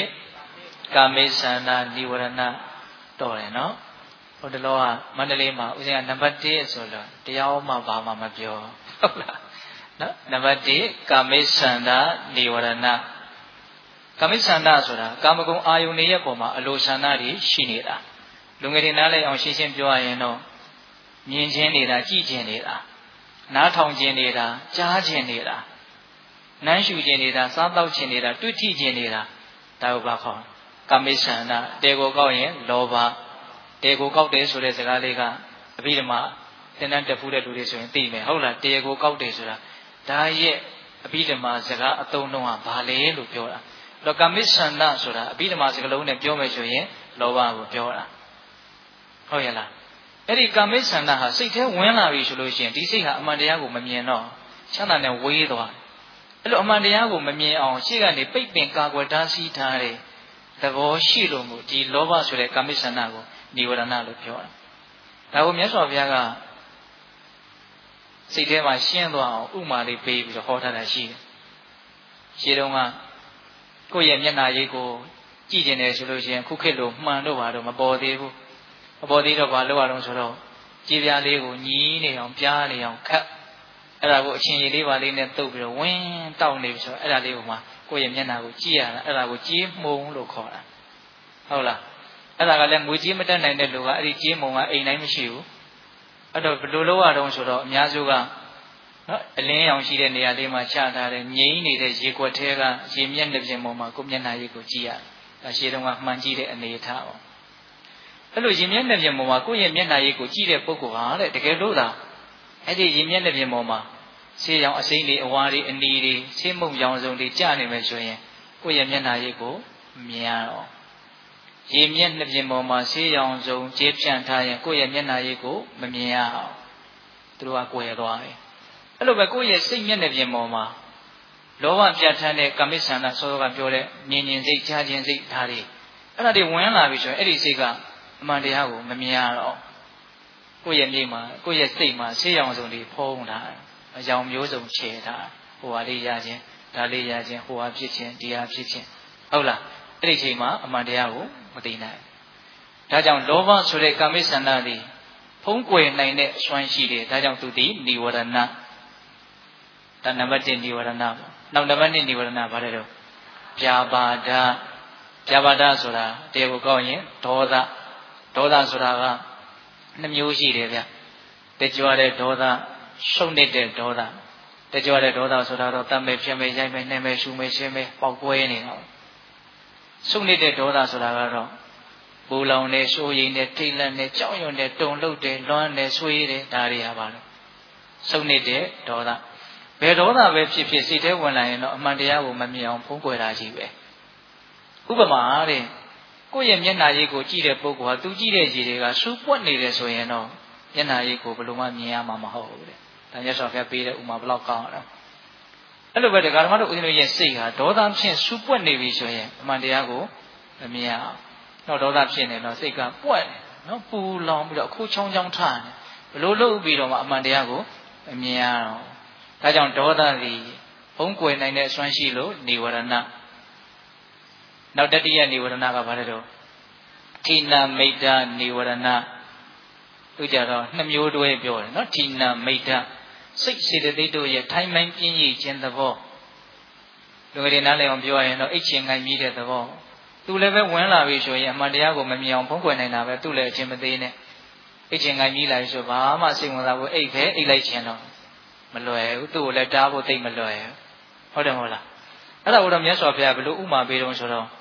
1ကာမိသန္တာနိဝရဏတော်တယ်နော်ဟိုတလောကမန္တလေးမှာဦးဇင်းကနံပါတ်1ဆိုတော့တရားမှဘာမှမပြောဟုတ်လားနော်နံပါတ်1ကာမိသန္တာနိဝရဏကာမိသန္တာဆိုတာကာမဂုဏ်အာယုန်တွေရဲ့ပုံမှာအလိုဆန္ဒတွေရှိနေတာလူငယ်တွေနားလည်အောင်ရှင်းရှင်းပြောရရင်တော့မြင်ခြင်းနေတာကြည့်ခြင်းနေတာနားထောင်ခြင်းနေတာကြားခြင်းနေတာနမ်းရှူခြင်းနေတာစားတောက်ခြင်းနေတာတွေ့ထိခြင်းနေတာဒါကိုဘာခေါ်ကာမိသန္တာတေကိုကောက်ရင်လောဘတေကိုကောက်တယ်ဆိုတဲ့စကားလေးကအဘိဓမ္မာသင်တန်းတက်ဖူးတဲ့လူတွေဆိုရင်သိမယ်ဟုတ်လားတေကိုကောက်တယ်ဆိုတာဒါရဲ့အဘိဓမ္မာစကားအသုံးလုံးကဘာလဲလို့ပြောတာတော့ကာမိသန္တာဆိုတာအဘိဓမ္မာစကားလုံးနဲ့ပြောမယ်ဆိုရင်လောဘကိုပြောတာဟုတ်ရဲ့လားအဲ့ဒီကာမိသန္တာဟာစိတ်ထဲဝင်လာပြီဆိုလို့ရှိရင်ဒီစိတ်ဟာအမှန်တရားကိုမမြင်တော့ချမ်းသာနဲ့ဝေးသွားအဲ့လိုအမှန်တရားကိုမမြင်အောင်ရှေ့ကနေပိတ်ပင်ကာကွယ်တားဆီးထားတဲ့သဘောရှိလို့မို့ဒီလောဘဆိုတဲ့ကာမိသန္တာကိုနိဝရဏလို့ပြောတာဒါကိုမြတ်စွာဘုရားကစိတ်ထဲမှာရှင်းသွားအောင်ဥမာလေးပေးပြီးတော့ဟောထားတာရှိတယ်ရှင်းတော့ကကိုယ့်ရဲ့မျက်နှာရည်ကိုကြည့်ကျင်တယ်ဆိုလို့ရှိရင်ခုခေတ်လိုမှန်တော့ဘာတော့မပေါ်သေးဘူးမပေါ်သေးတော့ဘာလုပ်ရအောင်ဆိုတော့ကြည်ပြားလေးကိုညီးနေအောင်ပြားနေအောင်ခတ်အဲ့ဒါကိုအချင်းရည်လေးပါလေးနဲ့တုပ်ပြီးတော့ဝင်းတောက်နေပြီဆိုတော့အဲ့ဒါလေးကိုမှကိုယ့်ရဲ့မျက်နှာကိုကြည့်ရတာအဲ့ဒါကိုကြေးမှုံလို့ခေါ်တာဟုတ်လားအဲ့ဒါကလည်းငွေကြေးမတက်နိုင်တဲ့လူကအဲ့ဒီကြေးမှုံကအိမ်တိုင်းမရှိဘူးအဲ့တော့ဘယ်လိုလုပ်ရအောင်ဆိုတော့အများစုကနော်အလင်းရောင်ရှိတဲ့နေရာလေးမှာချထားတဲ့ငြိမ်းနေတဲ့ရေခွက်ထဲကရေမျက်နှာပြင်ပေါ်မှာကိုမျက်နှာရည်ကိုကြည့်ရဒါရှင်းတော့ကမှန်ကြည့်တဲ့အနေထားပေါ့အဲ့လိုရေမျက်နှာပြင်ပေါ်မှာကိုယ့်ရဲ့မျက်နှာရည်ကိုကြည့်တဲ့ပုဂ္ဂိုလ်ဟာတဲ့တကယ်လို့သာအဲ့ဒီရေမျက်နှာပြင်ပေါ်မှာဆေးရောင်အစိမ့်တွေအဝါတွေအနီတွေဆေးမုံရောင်စုံတွေကျနေမယ်ဆိုရင်ကိုယ့်ရဲ့မျက်နှာရည်ကိုမြင်ရတော့ရေမျက်နှာပြင်ပေါ်မှာဆေးရောင်စုံကျေးဖြန့်ထားရင်ကိုယ့်ရဲ့မျက်နှာရည်ကိုမမြင်ရအောင်သူတို့ကကွယ်သွားတယ်အဲ့လိုပဲကိုယ့်ရဲ့စိတ်မျက်နှာပြင်ပေါ်မှာလောဘပြတ်ထန်းတဲ့ကာမိသန္တာစောစောကပြောတဲ့မြင်ခြင်းစိတ်ကြားခြင်းစိတ်ဒါတွေအဲ့ဒါတွေဝင်လာပြီဆိုရင်အဲ့ဒီစိတ်ကအမှန်တရားကိုမမြင်ရတော့ကိုယ့်ရဲ့မြေမှာကိုယ့်ရဲ့စိတ်မှာဆေးရောင်စုံတွေဖုံးထားအကြောင်းမျိုးစုံခြေထားဟိုဟာလေးရခြင်းဒါလေးရခြင်းဟိုဟာဖြစ်ခြင်းဒီဟာဖြစ်ခြင်းဟုတ်လားအဲ့ဒီချိန်မှာအမှန်တရားကိုမသိနိုင်ဒါကြောင့်လောဘဆိုတဲ့ကာမိသန္တာတွေဖုံးကွယ်နိုင်တဲ့အစွမ်းရှိတယ်ဒါကြောင့်သူဒီနိဝရဏဒါနံပါတ်1နိဝရဏပေါ့နောက်နံပါတ်2နိဝရဏဘာလဲတော့ပြာပါဒပြာပါဒဆိုတာတရားကိုကောက်ရင်ဒေါသဆိုတာက2မျိုးရှိတယ်ဗျတကြွတဲ့ဒေါသရှုံနေတဲ့ဒေါသတကြွတဲ့ဒေါသဆိုတာတော့တတ်မဲ့ဖြစ်မဲ့ရိုက်မဲ့နှဲမဲ့ရှူမဲ့ရှင်းမဲ့ပေါက်ကွဲနေတာရှုံနေတဲ့ဒေါသဆိုတာကတော့ပူလောင်နေရှိုးရင်နဲ့ထိတ်လန့်နေကြောက်ရွံ့နေတုန်လှုပ်တယ်လွမ်းနေဆွေးတယ်ဒါတွေဟာပါလို့ရှုံနေတဲ့ဒေါသဘယ်ဒေါသပဲဖြစ်ဖြစ်စိတ်ထဲဝင်လာရင်တော့အမှန်တရားကိုမမြင်အောင်ဖုံးကွယ်တာကြီးပဲဥပမာတဲ့ကိုယ့်ရဲ့မျက်နှာရည်ကိုကြည့်တဲ့ပုဂ္ဂိုလ်ဟာသူကြည့်တဲ့ရည်တွေကစူးပွက်နေတယ်ဆိုရင်တော့မျက်နှာရည်ကိုဘယ်လိုမှမြင်ရမှာမဟုတ်ဘူးတဲ့ဒါမြတ်စွာဘုရားပေးတဲ့ဥမာဘလောက်ကောင်းအောင်အဲ့လိုပဲတရားဓမ္မတို့ဦးဇင်းတို့ရဲ့စိတ်ဟာဒေါသဖြင့်စူးပွက်နေပြီဆိုရင်အမှန်တရားကိုမမြင်ရအောင်တော့ဒေါသဖြစ်နေတော့စိတ်ကပွက်နော်ပူလောင်ပြီးတော့အခုချောင်းချောင်းထနေဘယ်လိုလုပ်ပြီးတော့မှအမှန်တရားကိုမမြင်ရအောင်ဒါကြောင့်ဒေါသသည်ဘုံကွယ်နိုင်တဲ့အစွမ်းရှိလို့နိဝရဏနောက်တတိယနိဝရဏကဘာလဲတော့ဌိနမိတ်တနိဝရဏသူကြတော့2မျိုးတွဲပြောတယ်နော်ဌိနမိတ်တစိတ်စေတသိက်တို့ရဲ့ထိုင်မှန်ပြင်းရည်ခြင်းသဘောလူငယ်တွေနားလည်အောင်ပြောရရင်တော့အိတ်ချင်ငိုင်မြည်တဲ့သဘောသူလည်းပဲဝင်လာပြီဆိုရင်အမှန်တရားကိုမမြင်အောင်ဖုံးကွယ်နိုင်တာပဲသူလည်းအချင်းမသေးနဲ့အိတ်ချင်ငိုင်မြည်လိုက်ဆိုဘာမှစိတ်ဝင်စားဘူးအိတ်ပဲအိတ်လိုက်ချင်တော့မလွယ်ဘူးသူ့ကိုလည်းတားဖို့သိမလွယ်ဘူးဟုတ်တယ်မဟုတ်လားအဲ့ဒါကိုတော့မြတ်စွာဘုရားဘယ်လိုဥမာပေးတော့ဆိုတော့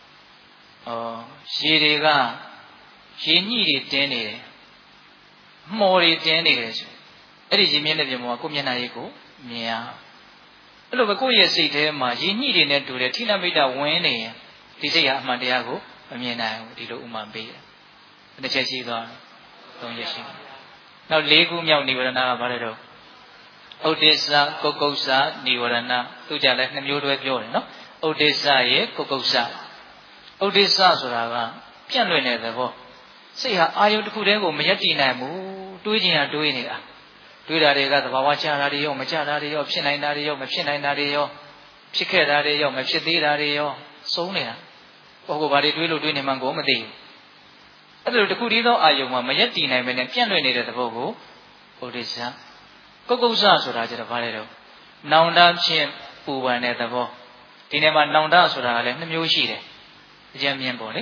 ရေတွေကရေညှိတွေတင်းနေတယ်မှော်တွေတင်းနေတယ်ဆိုအဲ့ဒီရေမြင့်တဲ့ပြင်ပေါ်ကကိုမျက်နှာရိပ်ကိုမြင်ရအဲ့လိုပဲကိုယ့်ရဲ့စိတ်ထဲမှာရေညှိတွေနဲ့တူတယ်ထိနာမိတ်တာဝင်နေရင်ဒီစိတ်ဟာအမှန်တရားကိုမမြင်နိုင်ဘူးဒီလိုဥမာပေးတယ်တစ်ချက်ရှိသွားတယ်၃ချက်ရှိတယ်နောက်၄ခုမြောက်និဝရဏကဘာလဲတော့ဥဒိစ္စကုက္ကုစ္စនិဝရဏသူကြလည်း2မျိုးတွဲပြောတယ်နော်ဥဒိစ္စရဲ့ကုက္ကုစ္စဥဒိစ္စဆိုတာကပြန့်လွင့်တဲ့သဘောစိတ်ဟာအာယုတစ်ခုတည်းကိုမယက်တည်နိုင်ဘူးတွေးချင်တာတွေးနေတာတွေးတာတွေကသဘာဝကျတာတွေရောမကျတာတွေရောဖြစ်နိုင်တာတွေရောမဖြစ်နိုင်တာတွေရောဖြစ်ခဲ့တာတွေရောမဖြစ်သေးတာတွေရောစုံနေတာကိုဘာတွေတွေးလို့တွေးနေမှကိုမသိဘူးအဲ့ဒါလိုတစ်ခုတည်းသောအာယုမှာမယက်တည်နိုင်မနဲ့ပြန့်လွင့်နေတဲ့သဘောကိုဥဒိစ္စကုက္ကုစ္စဆိုတာကျတော့ဘာလဲတော့နောင်တဖြင့်ပူပန်တဲ့သဘောဒီနေ့မှာနောင်တဆိုတာကလည်း2မျိုးရှိတယ်အကျဉ်းမြင်ပေါ့လေ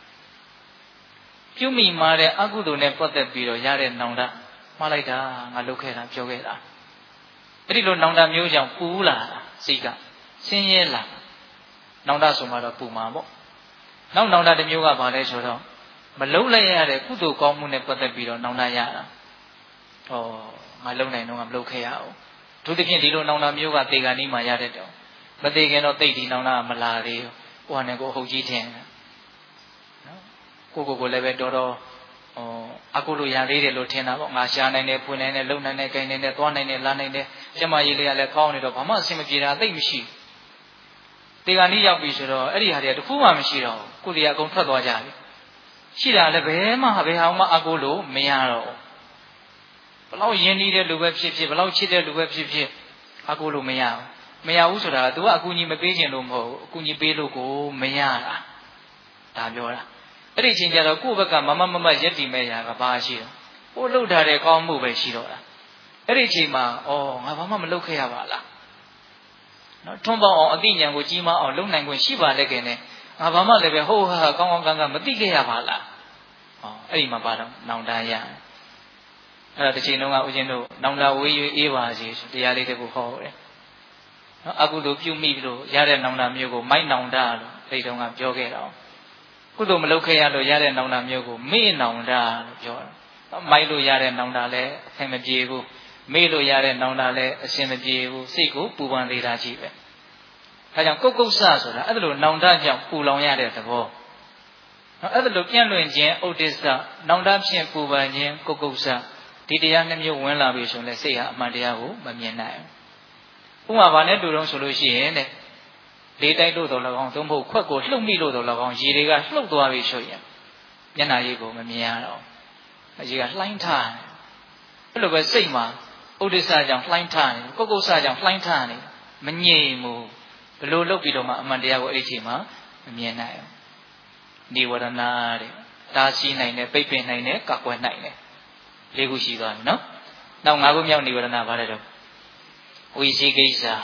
ပြုမိမှာတဲ့အကုသိုလ်နဲ့ပတ်သက်ပြီးတော့ရတဲ့နောင်တမှားလိုက်တာငါလုပ်ခဲ့တာပြောခဲ့တာအဲ့ဒီလိုနောင်တမျိုးကြောင့်ပူလာစိတ်ကဆင်းရဲလာနောင်တဆိုမှတော့ပူမှာပေါ့နောက်နောင်တတစ်မျိုးကဘာလဲဆိုတော့မလုံးလိုက်ရတဲ့ကုသိုလ်ကောင်းမှုနဲ့ပတ်သက်ပြီးတော့နောင်တရတာငါလုံနိုင်တော့ငါမလုပ်ခဲ့ရအောင်သူတဖြင့်ဒီလိုနောင်တမျိုးကတေဂာနီးမှာရတဲ့တော့မသေးခင်တော့တိတ်ဒီနောင်တမလာသေးဘူးဟိုကနေကိုအဟုတ်ကြီးထင်တယ်နော်ကိုလည်းပဲတော်တော်အကုလို့ရသေးတယ်လို့ထင်တာပေါ့ငါရှာနိုင်တယ်ဖွင့်နိုင်တယ်လုံနိုင်တယ်ကိုင်နိုင်တယ်သွားနိုင်တယ်လာနိုင်တယ်ကျမကြီးလေးကလည်းကောင်းနေတော့ဘာမှအဆင်မပြေတာသိမရှိတေဂာနီးရောက်ပြီဆိုတော့အဲ့ဒီဟာတွေကတခုမှမရှိတော့ဘူးကိုယ်တွေအကုန်ထွက်သွားကြပြီရှိတာလည်းဘယ်မှဘယ်ဟာမှအကုလို့မရတော့ဘလောက်ယဉ်နေတဲ့လူပဲဖြစ်ဖြစ်ဘလောက်ချစ်တဲ့လူပဲဖြစ်ဖြစ်အကုလို့မရဘူးဆိုတာက तू ကအကူကြီးမပေးခြင်းလို့မဟုတ်ဘူးအကူကြီးပေးလို့ကိုမရတာဒါပြောတာအဲ့ဒီအချိန်ကျတော့ကိုယ့်ဘက်ကမမရက်တည်မဲ့ရာကဘာရှိတော့ကိုလှုပ်ထားတဲ့ကောင်းမှုပဲရှိတော့တာအဲ့ဒီအချိန်မှာငါဘာမှမလုပ်ခဲ့ရပါလားနော်ထွန်းပေါအောင်အသိဉာဏ်ကိုကြီးမားအောင်လုပ်နိုင်ခွင့်ရှိပါလေခင်နဲ့ငါဘာမှလည်းပဲဟုတ်ဟာကောင်းကောင်းကန်းကန်းမသိခဲ့ရပါလားအဲ့ဒီမှာပါတော့နောင်တရအဲ့ဒါတစ်ချိန်လုံးကဦးဇင်းတို့နောင်တဝေးရွေးအေးပါစေတရားလေးတခုဟောတယ်နော်အကုသိုလ်ပြုမိလို့ရတဲ့နောင်တမျိုးကိုမိုက်နောင်တလို့ဒီတုန်းကပြောခဲ့တာကုသိုလ်မလုပ်ခဲ့ရလို့ရတဲ့နောင်တမျိုးကိုမေ့နောင်တလို့ပြောတာမိုက်လို့ရတဲ့နောင်တလည်းအဆင်မပြေဘူးမေ့လို့ရတဲ့နောင်တလည်းအဆင်မပြေဘူးစိတ်ကိုပူပန်နေတာကြီးပဲဒါကြောင့်ကုက္ကုစ္စဆိုတာအဲ့ဒါလိုနောင်တကြောင့်ပူလောင်ရတဲ့သဘောနော်အဲ့ဒါလိုပြန့်လွင့်ခြင်းဥဒိစ္စနောင်တဖြင့်ပူပန်ခြင်းကုက္ကုစ္စဒီတရား2မျိုးဝင်လာပြီဆိုရင်စိတ်ဟာအမှန်တရားကိုမမြင်နိုင်ဘူးဥပမာဘာနဲ့တူတော့ဆိုလို့ရှိရင်တဲ့လေးတိုက်လို့တော့၎င်းသုံးဖို့ခွက်ကိုလှုပ်မိလို့တော့၎င်းရေတွေကလှုပ်သွားပြီဆိုရင်မျက်နှာရိပ်ကိုမမြင်ရတော့ရေကလှိုင်းထားတယ်အဲ့လိုပဲစိတ်မှာဥဒိစ္စကြောင့်လှိုင်းထားတယ်ကုက္ကုစ္စကြောင့်လှိုင်းထားတယ်မငြိမ်ဘူးဘလို့လှုပ်ပြီးတော့မှအမှန်တရားကိုအဲ့ဒီအချိန်မှာမမြင်နိုင်ဘူးនិဝရဏတဲ့တားဆီးနိုင်တယ်ပိတ်ပင်နိုင်တယ်ကာကွယ်နိုင်တယ်၄ခုရှိသွားပြီနော်နောက်၅ခုမြောက်និဝရဏဘာလဲတော့ဝိသိကိစ္စ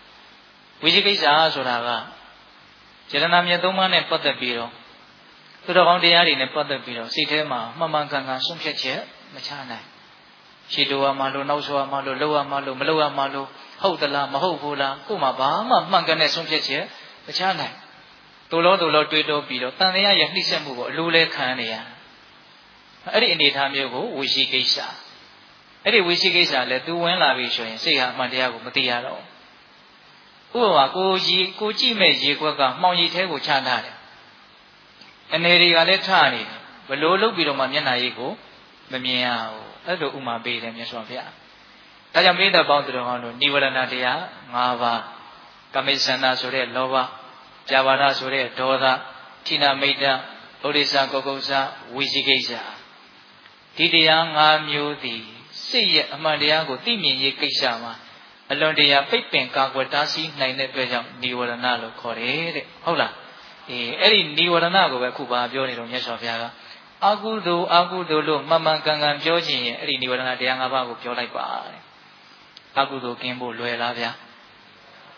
ဆိုတာကစေတနာမြတ်၃ပါးနဲ့ပတ်သက်ပြီးတော့သူတော်ကောင်းတရားတွေနဲ့ပတ်သက်ပြီးတော့စိတ်ထဲမှာမှန်မှန်ကန်ကန်ဆုံးဖြတ်ချက်မချနိုင်ရှေ့တော်မှလို့နောက်ဆိုမှလို့လောက်ရမှလို့မလောက်ရမှလို့ဟုတ်သလားမဟုတ်ဘူးလားကို့မှာဘာမှမှန်ကန်တဲ့ဆုံးဖြတ်ချက်မချနိုင်တူလို့တွေးတော့ပြီးတော့တန်တရားရဲ့နှိမ့်ဆက်မှုကိုအလိုလဲခံနေရအဲ့ဒီအနေအထားမျိုးကိုဝိသိကိစ္စအဲ့ဒီဝိသိကိစ္စလည်းသူဝင်လာပြီဆိုရင်စိတ်ဟာအမှန်တရားကိုမသိရတော့ဥပမာကိုကြည့်မဲ့ရေခွက်ကမှောင်ရည်ထဲကိုချထားတယ်အနေတွေကလည်းထနေတယ်ဘလို့လုပ်ပြီးတော့မှမျက်နှာရိပ်ကိုမမြင်ရဘူးအဲ့လိုဥမာပေးတယ်မြတ်စွာဘုရားဒါကြောင့်မိသက်ပေါင်းသူတော်ကောင်းတို့និဝရဏတရား၅ပါးကမိစ္ဆန္ဒဆိုတဲ့လောဘပြာပါဒဆိုတဲ့ဒေါသထိနာမိတ်တဥဒိစ္စကုက္ကုစ္စဝိသိကိစ္စဒီတရား၅မျိုးသည်စိတ်ရဲ့အမှန်တရားကိုသိမြင်ရေးကိစ္စမှာအလွန်တရာပိတ်ပင်ကာကွယ်တားဆီးနိုင်တဲ့အတွက်ကြောင့်និဝရဏလို့ခေါ်တယ်တဲ့ဟုတ်လားအဲ့ဒီនិဝရဏကိုပဲအခုပါပြောနေတော့မြတ်စွာဘုရားကအကုသိုလ်လို့မှန်မှန်ကန်ကန်ပြောခြင်းရင်အဲ့ဒီនិဝရဏတရား၅ပါးကိုပြောလိုက်ပါတဲ့အကုသိုလ်ကင်းဖို့လွယ်လားဗျာ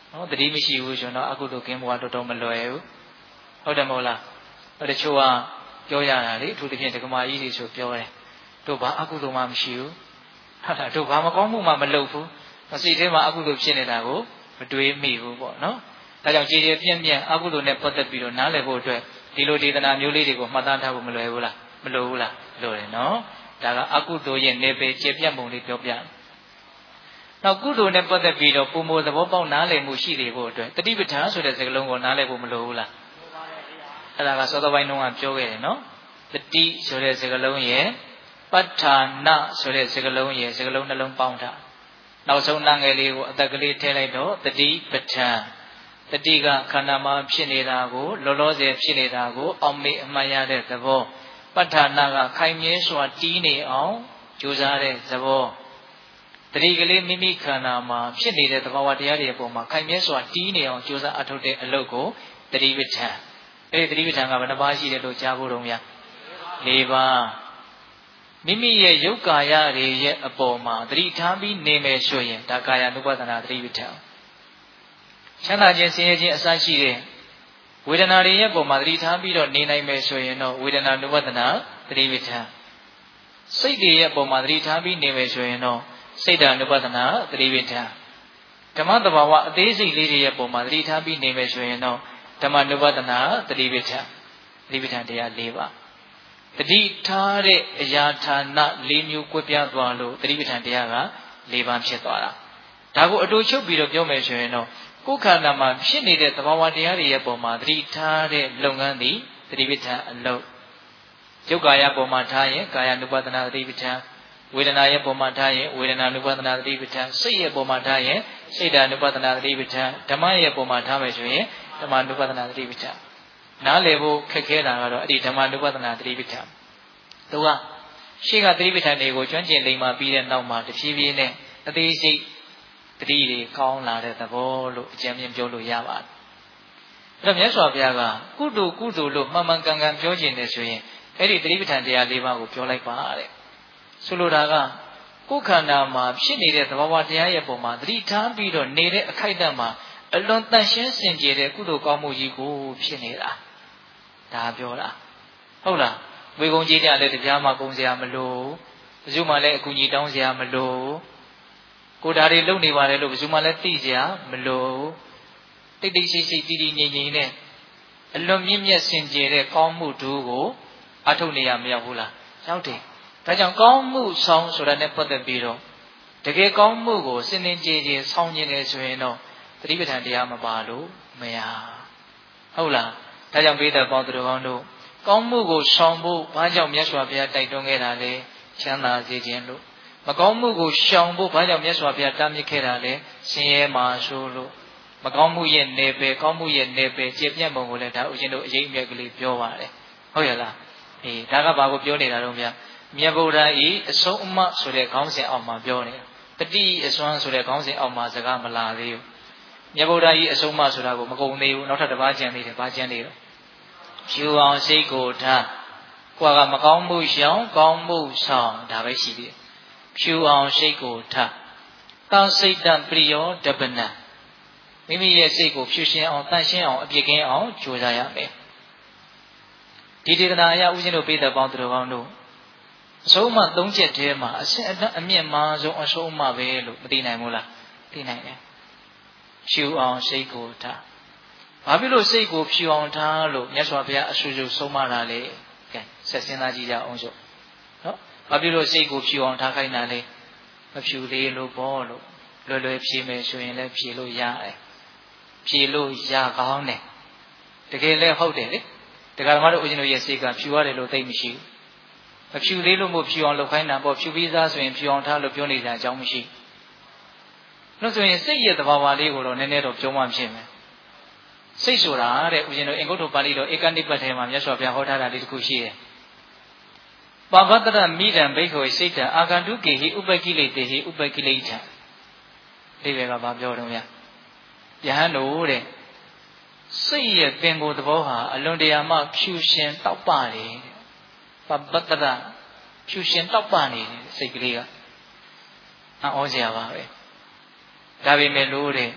နော်တတိမရှိဘူးဆိုတော့အကုသိုလ်ကင်းဘဝတော်တော်မလွယ်ဘူးဟုတ်တယ်မဟုတ်လားတချို့ကပြောရတာလေအထူးသဖြင့်ဒကမာကြီးတွေဆိုပြောတယ်တို့ဘာအကုသိုလ်မှမရှိဘူးဟုတ်လားတို့ဘာမကောင်းမှုမှမလုပ်ဘူးစိတ်ထဲမှာအကုသိုလ်ဖြစ်နေတာကိုမတွေးမိဘူးပေါ့နော်ဒါကြောင့်ကြည်ကြည်ပြန့်ပြန့်အကုသိုလ်နဲ့ပတ်သက်ပြီးတော့နားလည်ဖို့အတွက်ဒီလိုဒေသနာမျိုးလေးတွေကိုမှတ်သားထားဖို့မလွယ်ဘူးလားမလိုဘူးလားလိုတယ်နော်ဒါကအကုသိုလ်ရဲ့နေပေကျေပြတ်ပုံလေးပြောပြနောက်ကုသိုလ်နဲ့ပတ်သက်ပြီးတော့ပုံမသဘောပေါက်နားလည်မှုရှိနေဖို့အတွက်တတိပဋ္ဌာန်ဆိုတဲ့စကားလုံးကိုနားလည်ဖို့မလိုဘူးလားအဲ့ဒါကစောစောပိုင်းတုန်းကပြောခဲ့တယ်နော်တတိဆိုတဲ့စကားလုံးရဲ့ပဋ္ဌာနဆိုတဲ့စကားလုံးရဲ့စကားလုံးနှလုံးပေါင်းထားနောက်ဆုံးနာငယ်လေးကိုအသက်ကလေးထည့်လိုက်တော့တတိပဋ္ဌာန်တတိကခန္ဓာမှာဖြစ်နေတာကိုလောလောဆယ်ဖြစ်နေတာကိုအောင်မေ့အမှတ်ရတဲ့သဘောပဋ္ဌာနကခိုင်မြဲစွာတီးနေအောင်ကြိုးစားတဲ့သဘောတတိကလေးမိမိခန္ဓာမှာဖြစ်နေတဲ့သဘာဝတရားတွေအပေါ်မှာခိုင်မြဲစွာတီးနေအောင်ကြိုးစားအထောက်တဲ့အလုပ်ကိုတတိပဋ္ဌာန်အဲဒီတတိပဋ္ဌာန်ကဘယ်နှပါးရှိတယ်လို့ကြားဖို့တော့များ၄ပါးမိမိရဲ့ယုတ်ကာယတွေရဲ့အပေါ်မှာသတိထားပြီးနေမယ်ဆိုရင်ဒါကာယ ानु ပဒနာသတိပဋ္ဌာန်ချမ်းသာခြင်းဆင်းရဲခြင်းအစရှိတဲ့ဝေဒနာတွေရဲ့ပုံမှာသတိထားပြီးတော့နေနိုင်မယ်ဆိုရင်တော့ဝေဒနာ ानु ပဒနာသတိပဋ္ဌာန်စိတ်တွေရဲ့ပုံမှာသတိထားပြီးနေမယ်ဆိုရင်တော့စိတ်ဓာ ानु ပဒနာသတိပဋ္ဌာန်ဓမ္မတဘာဝအသေးစိတ်လေးတွေရဲ့ပုံမှာသတိထားပြီးနေမယ်ဆိုရင်တော့ဓမ္မ ानु ပဒနာသတိပဋ္ဌာန်သတိပဋ္ဌာန်တရား၄ပါးတတိထားတဲ့အရာဌာန၄မျိုးကွဲပြားသွားလို့တတိပဋ္ဌာန်တရားက၄ပါးဖြစ်သွားတာဒါကိုအတူချုပ်ပြီးတော့ပြောမယ်ဆိုရင်တော့ကိုယ်ခန္ဓာမှာဖြစ်နေတဲ့သဘာဝတရားတွေရဲ့ပုံမှာတတိထားတဲ့လုပ်ငန်းသည်တတိပဋ္ဌာန်အလုပ်ယုတ်ကာယပုံမှာထားရင်ကာယ ानु ပဒနာတတိပဋ္ဌာန်ဝေဒနာရဲ့ပုံမှာထားရင်ဝေဒနာ ानु ပဒနာတတိပဋ္ဌာန်စိတ်ရဲ့ပုံမှာထားရင်စိတ်ဓာ ानु ပဒနာတတိပဋ္ဌာန်ဓမ္မရဲ့ပုံမှာထားမယ်ဆိုရင်ဓမ္မ ानु ပဒနာတတိပဋ္ဌာန်နားလည်ဖို့ခက်ခဲတာကတော့အဲ့ဒီဓမ္မ ानु ပဒနာတတိပဋ္ဌာန်သူကရှေ့ကသတိပဋ္ဌာန်တွေကိုကျွမ်းကျင်လိမ္မာပြီးတဲ့နောက်မှာတဖြည်းဖြည်းနဲ့အသေးစိတ်တတိတွေကောင်းလာတဲ့သဘောလို့အကြံဉာဏ်ပြောလို့ရပါတယ်။အဲ့တော့မြတ်စွာဘုရားကကုသိုလ်လို့မှန်မှန်ကန်ကန်ပြောခြင်းနဲ့ဆိုရင်အဲ့ဒီသတိပဋ္ဌာန်တရား၄ပါးကိုပြောလိုက်ပါတဲ့။ဆိုလိုတာကကိုယ်ခန္ဓာမှာဖြစ်နေတဲ့သဘာဝတရားရဲ့ပုံမှာသတိထားပြီးတော့နေတဲ့အခိုက်အတန့်မှာအလွန်တန်ရှင်းစင်ကြယ်တဲ့ကုသိုလ်ကောင်းမှုကြီးကိုဖြစ်နေတာ။ဒါပြောတာဟုတ်လား။ဝေကုံကြီးကြလည်းတရားမှကုံစရာမလိုဘယ်သူမှလည်းအကူကြီးတောင်းစရာမလိုကိုဓာရီလုံနေပါတယ်လို့ဘယ်သူမှလည်းသိစရာမလိုတိတ်တိတ်ဆိတ်ဆိတ်တည်တည်ငြိမ်ငြိမ်နဲ့အလွန်မြင့်မြတ်စင်ကြယ်တဲ့ကောင်းမှုတို့ကိုအထုတ်နေရမရောက်ဘူးလားရောက်တယ်ဒါကြောင့်ကောင်းမှုဆောင်ဆိုတာနဲ့ပတ်သက်ပြီးတော့တကယ်ကောင်းမှုကိုစင်စင်ကြယ်ကြယ်ဆောင်ကျင်နေဆိုရင်တော့သတိပဋ္ဌာန်တရားမပါလို့မရဟုတ်လားဒါကြောင့်ပိဋကပေါင်းသူတော်ကောင်းတို့ကောင်းမှုကိုဆောင်ဖို့ဘာကြောင့်မြတ်စွာဘုရားတိုက်တွန်းခဲ့တာလဲချမ်းသာစေခြင်းလို့မကောင်းမှုကိုရှောင်ဖို့ဘာကြောင့်မြတ်စွာဘုရားတားမြစ်ခဲ့တာလဲဆင်းရဲမှာဆိုလို့မကောင်းမှုရဲ့နေပယ်ကောင်းမှုရဲ့နေပယ်ကျေပြန့်ပုံကိုလည်းဒါဦးဇင်းတို့အရေးအမြတ်ကလေးပြောပါတယ်ဟုတ်ရဲ့လားအေးဒါကဘာကိုပြောနေတာတော့ဗျာမြတ်ဗုဒ္ဓဤအဆုံးအမဆိုတဲ့ခေါင်းစဉ်အောက်မှာပြောနေတတိအစွမ်းဆိုတဲ့ခေါင်းစဉ်အောက်မှာစကားမလာသေးဘူးမြတ်ဗုဒ္ဓဤအဆုံးအမဆိုတာကိုမကုန်သေးဘူးနောက်ထပ်တစ်ပါးကျန်သေးတယ်ဘာကျန်သေးတော့ဖြူအောင်စိတ်ကိုထားကိုယ်ကမကောင်းမှုရှောင်ကောင်းမှုဆောင်ဒါပဲရှိသေးတယ်ဖြူအောင်စိတ်ကိုထားတောင်းစိတ်တံပရိယောတပနံမိမိရဲ့စိတ်ကိုဖြူရှင်းအောင်တန့်ရှင်းအောင်အပြစ်ကင်းအောင်ကြိုးစားရမယ်ဒီဒေသနာအရဦးဇင်းတို့ပြည်သက်ပေါင်းသူတော်ကောင်းတို့အဆုံးအမ၃ချက်တည်းမှာအစစ်အမြင့်မားဆုံးအဆုံးအမပဲလို့မသိနိုင်ဘူးလားသိနိုင်တယ်ဖြူအောင်စိတ်ကိုထားဘာဖြစ်လို့စိတ်ကိုဖြူအောင်ထားလို့မြတ်စွာဘုရားအဆူဆူဆုံးမတာလဲကဲဆက်စဉ်းစားကြည့်ကြအောင်စို့နော်ဘာဖြစ်လို့စိတ်ကိုဖြူအောင်ထားခိုင်းတာလဲမဖြူသေးလို့ပေါ့လို့လွယ်ဖြေမယ်ဆိုရင်လည်းဖြေလို့ရတယ်ဖြေလို့ရကောင်းတယ်တကယ်လည်းဟုတ်တယ်လေတရားဓမ္မတို့ဦးဇင်းတို့ရဲ့စိတ်ကဖြူရတယ်လို့သိမရှိဘူးမဖြူသေးလို့မို့ဖြူအောင်လုပ်ခိုင်းတာပေါ့ဖြူပြီးသားဆိုရင်ဖြူအောင်ထားလို့ပြောနေကြအကြောင်းမရှိလို့ဆိုရင်စိတ်ရဲ့သဘာဝလေးကိုတော့နည်းနည်းတော့ပြောမှဖြစ်မယ်စိတ်ဆိုတာတဲ့ဦးဇင်းတို့အင်္ဂုတ္တပါဠိတော်ဧကနိပတ်ထဲမှာမြတ်စွာဘုရားဟောထားတာလေးတစ်ခုရှိတယ်ပဝတ္တရမိဒံဘိက္ခောစိတ်တံအာဂန္တုကေဟိဥပကိလေတေဟိဥပကိလေထံဒီဘက်ကဘာပြောတော့ဗျာယဟန်တို့တဲ့စိတ်ရဲ့ပင်ကိုယ်သဘောဟာအလွန်တရာမှဖြူရှင်တောက်ပတယ်ပဝတ္တရဖြူရှင်တောက်ပနေတယ်စိတ်ကလေးကအောစရာပါပဲဒါပေမဲ့လို့တဲ့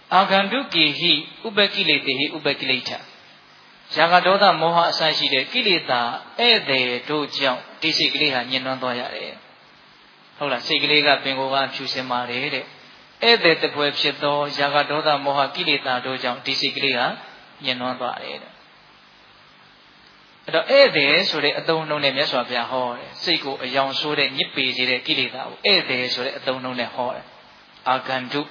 Aganduki hi ubekilete ubekileta. Jagadoda moha asashide kileta ede dojang disikliha nyenontoyare. Hola, sikliga pingoga chusemare. Ede tepwe pshito jagadoda moha kileta dojang disikliha nyenontoyare. Ede sore adono ne meswa pya hore. Siko ayang sore nyipi jire kileta. Ede sore adono ne hore. Agandu.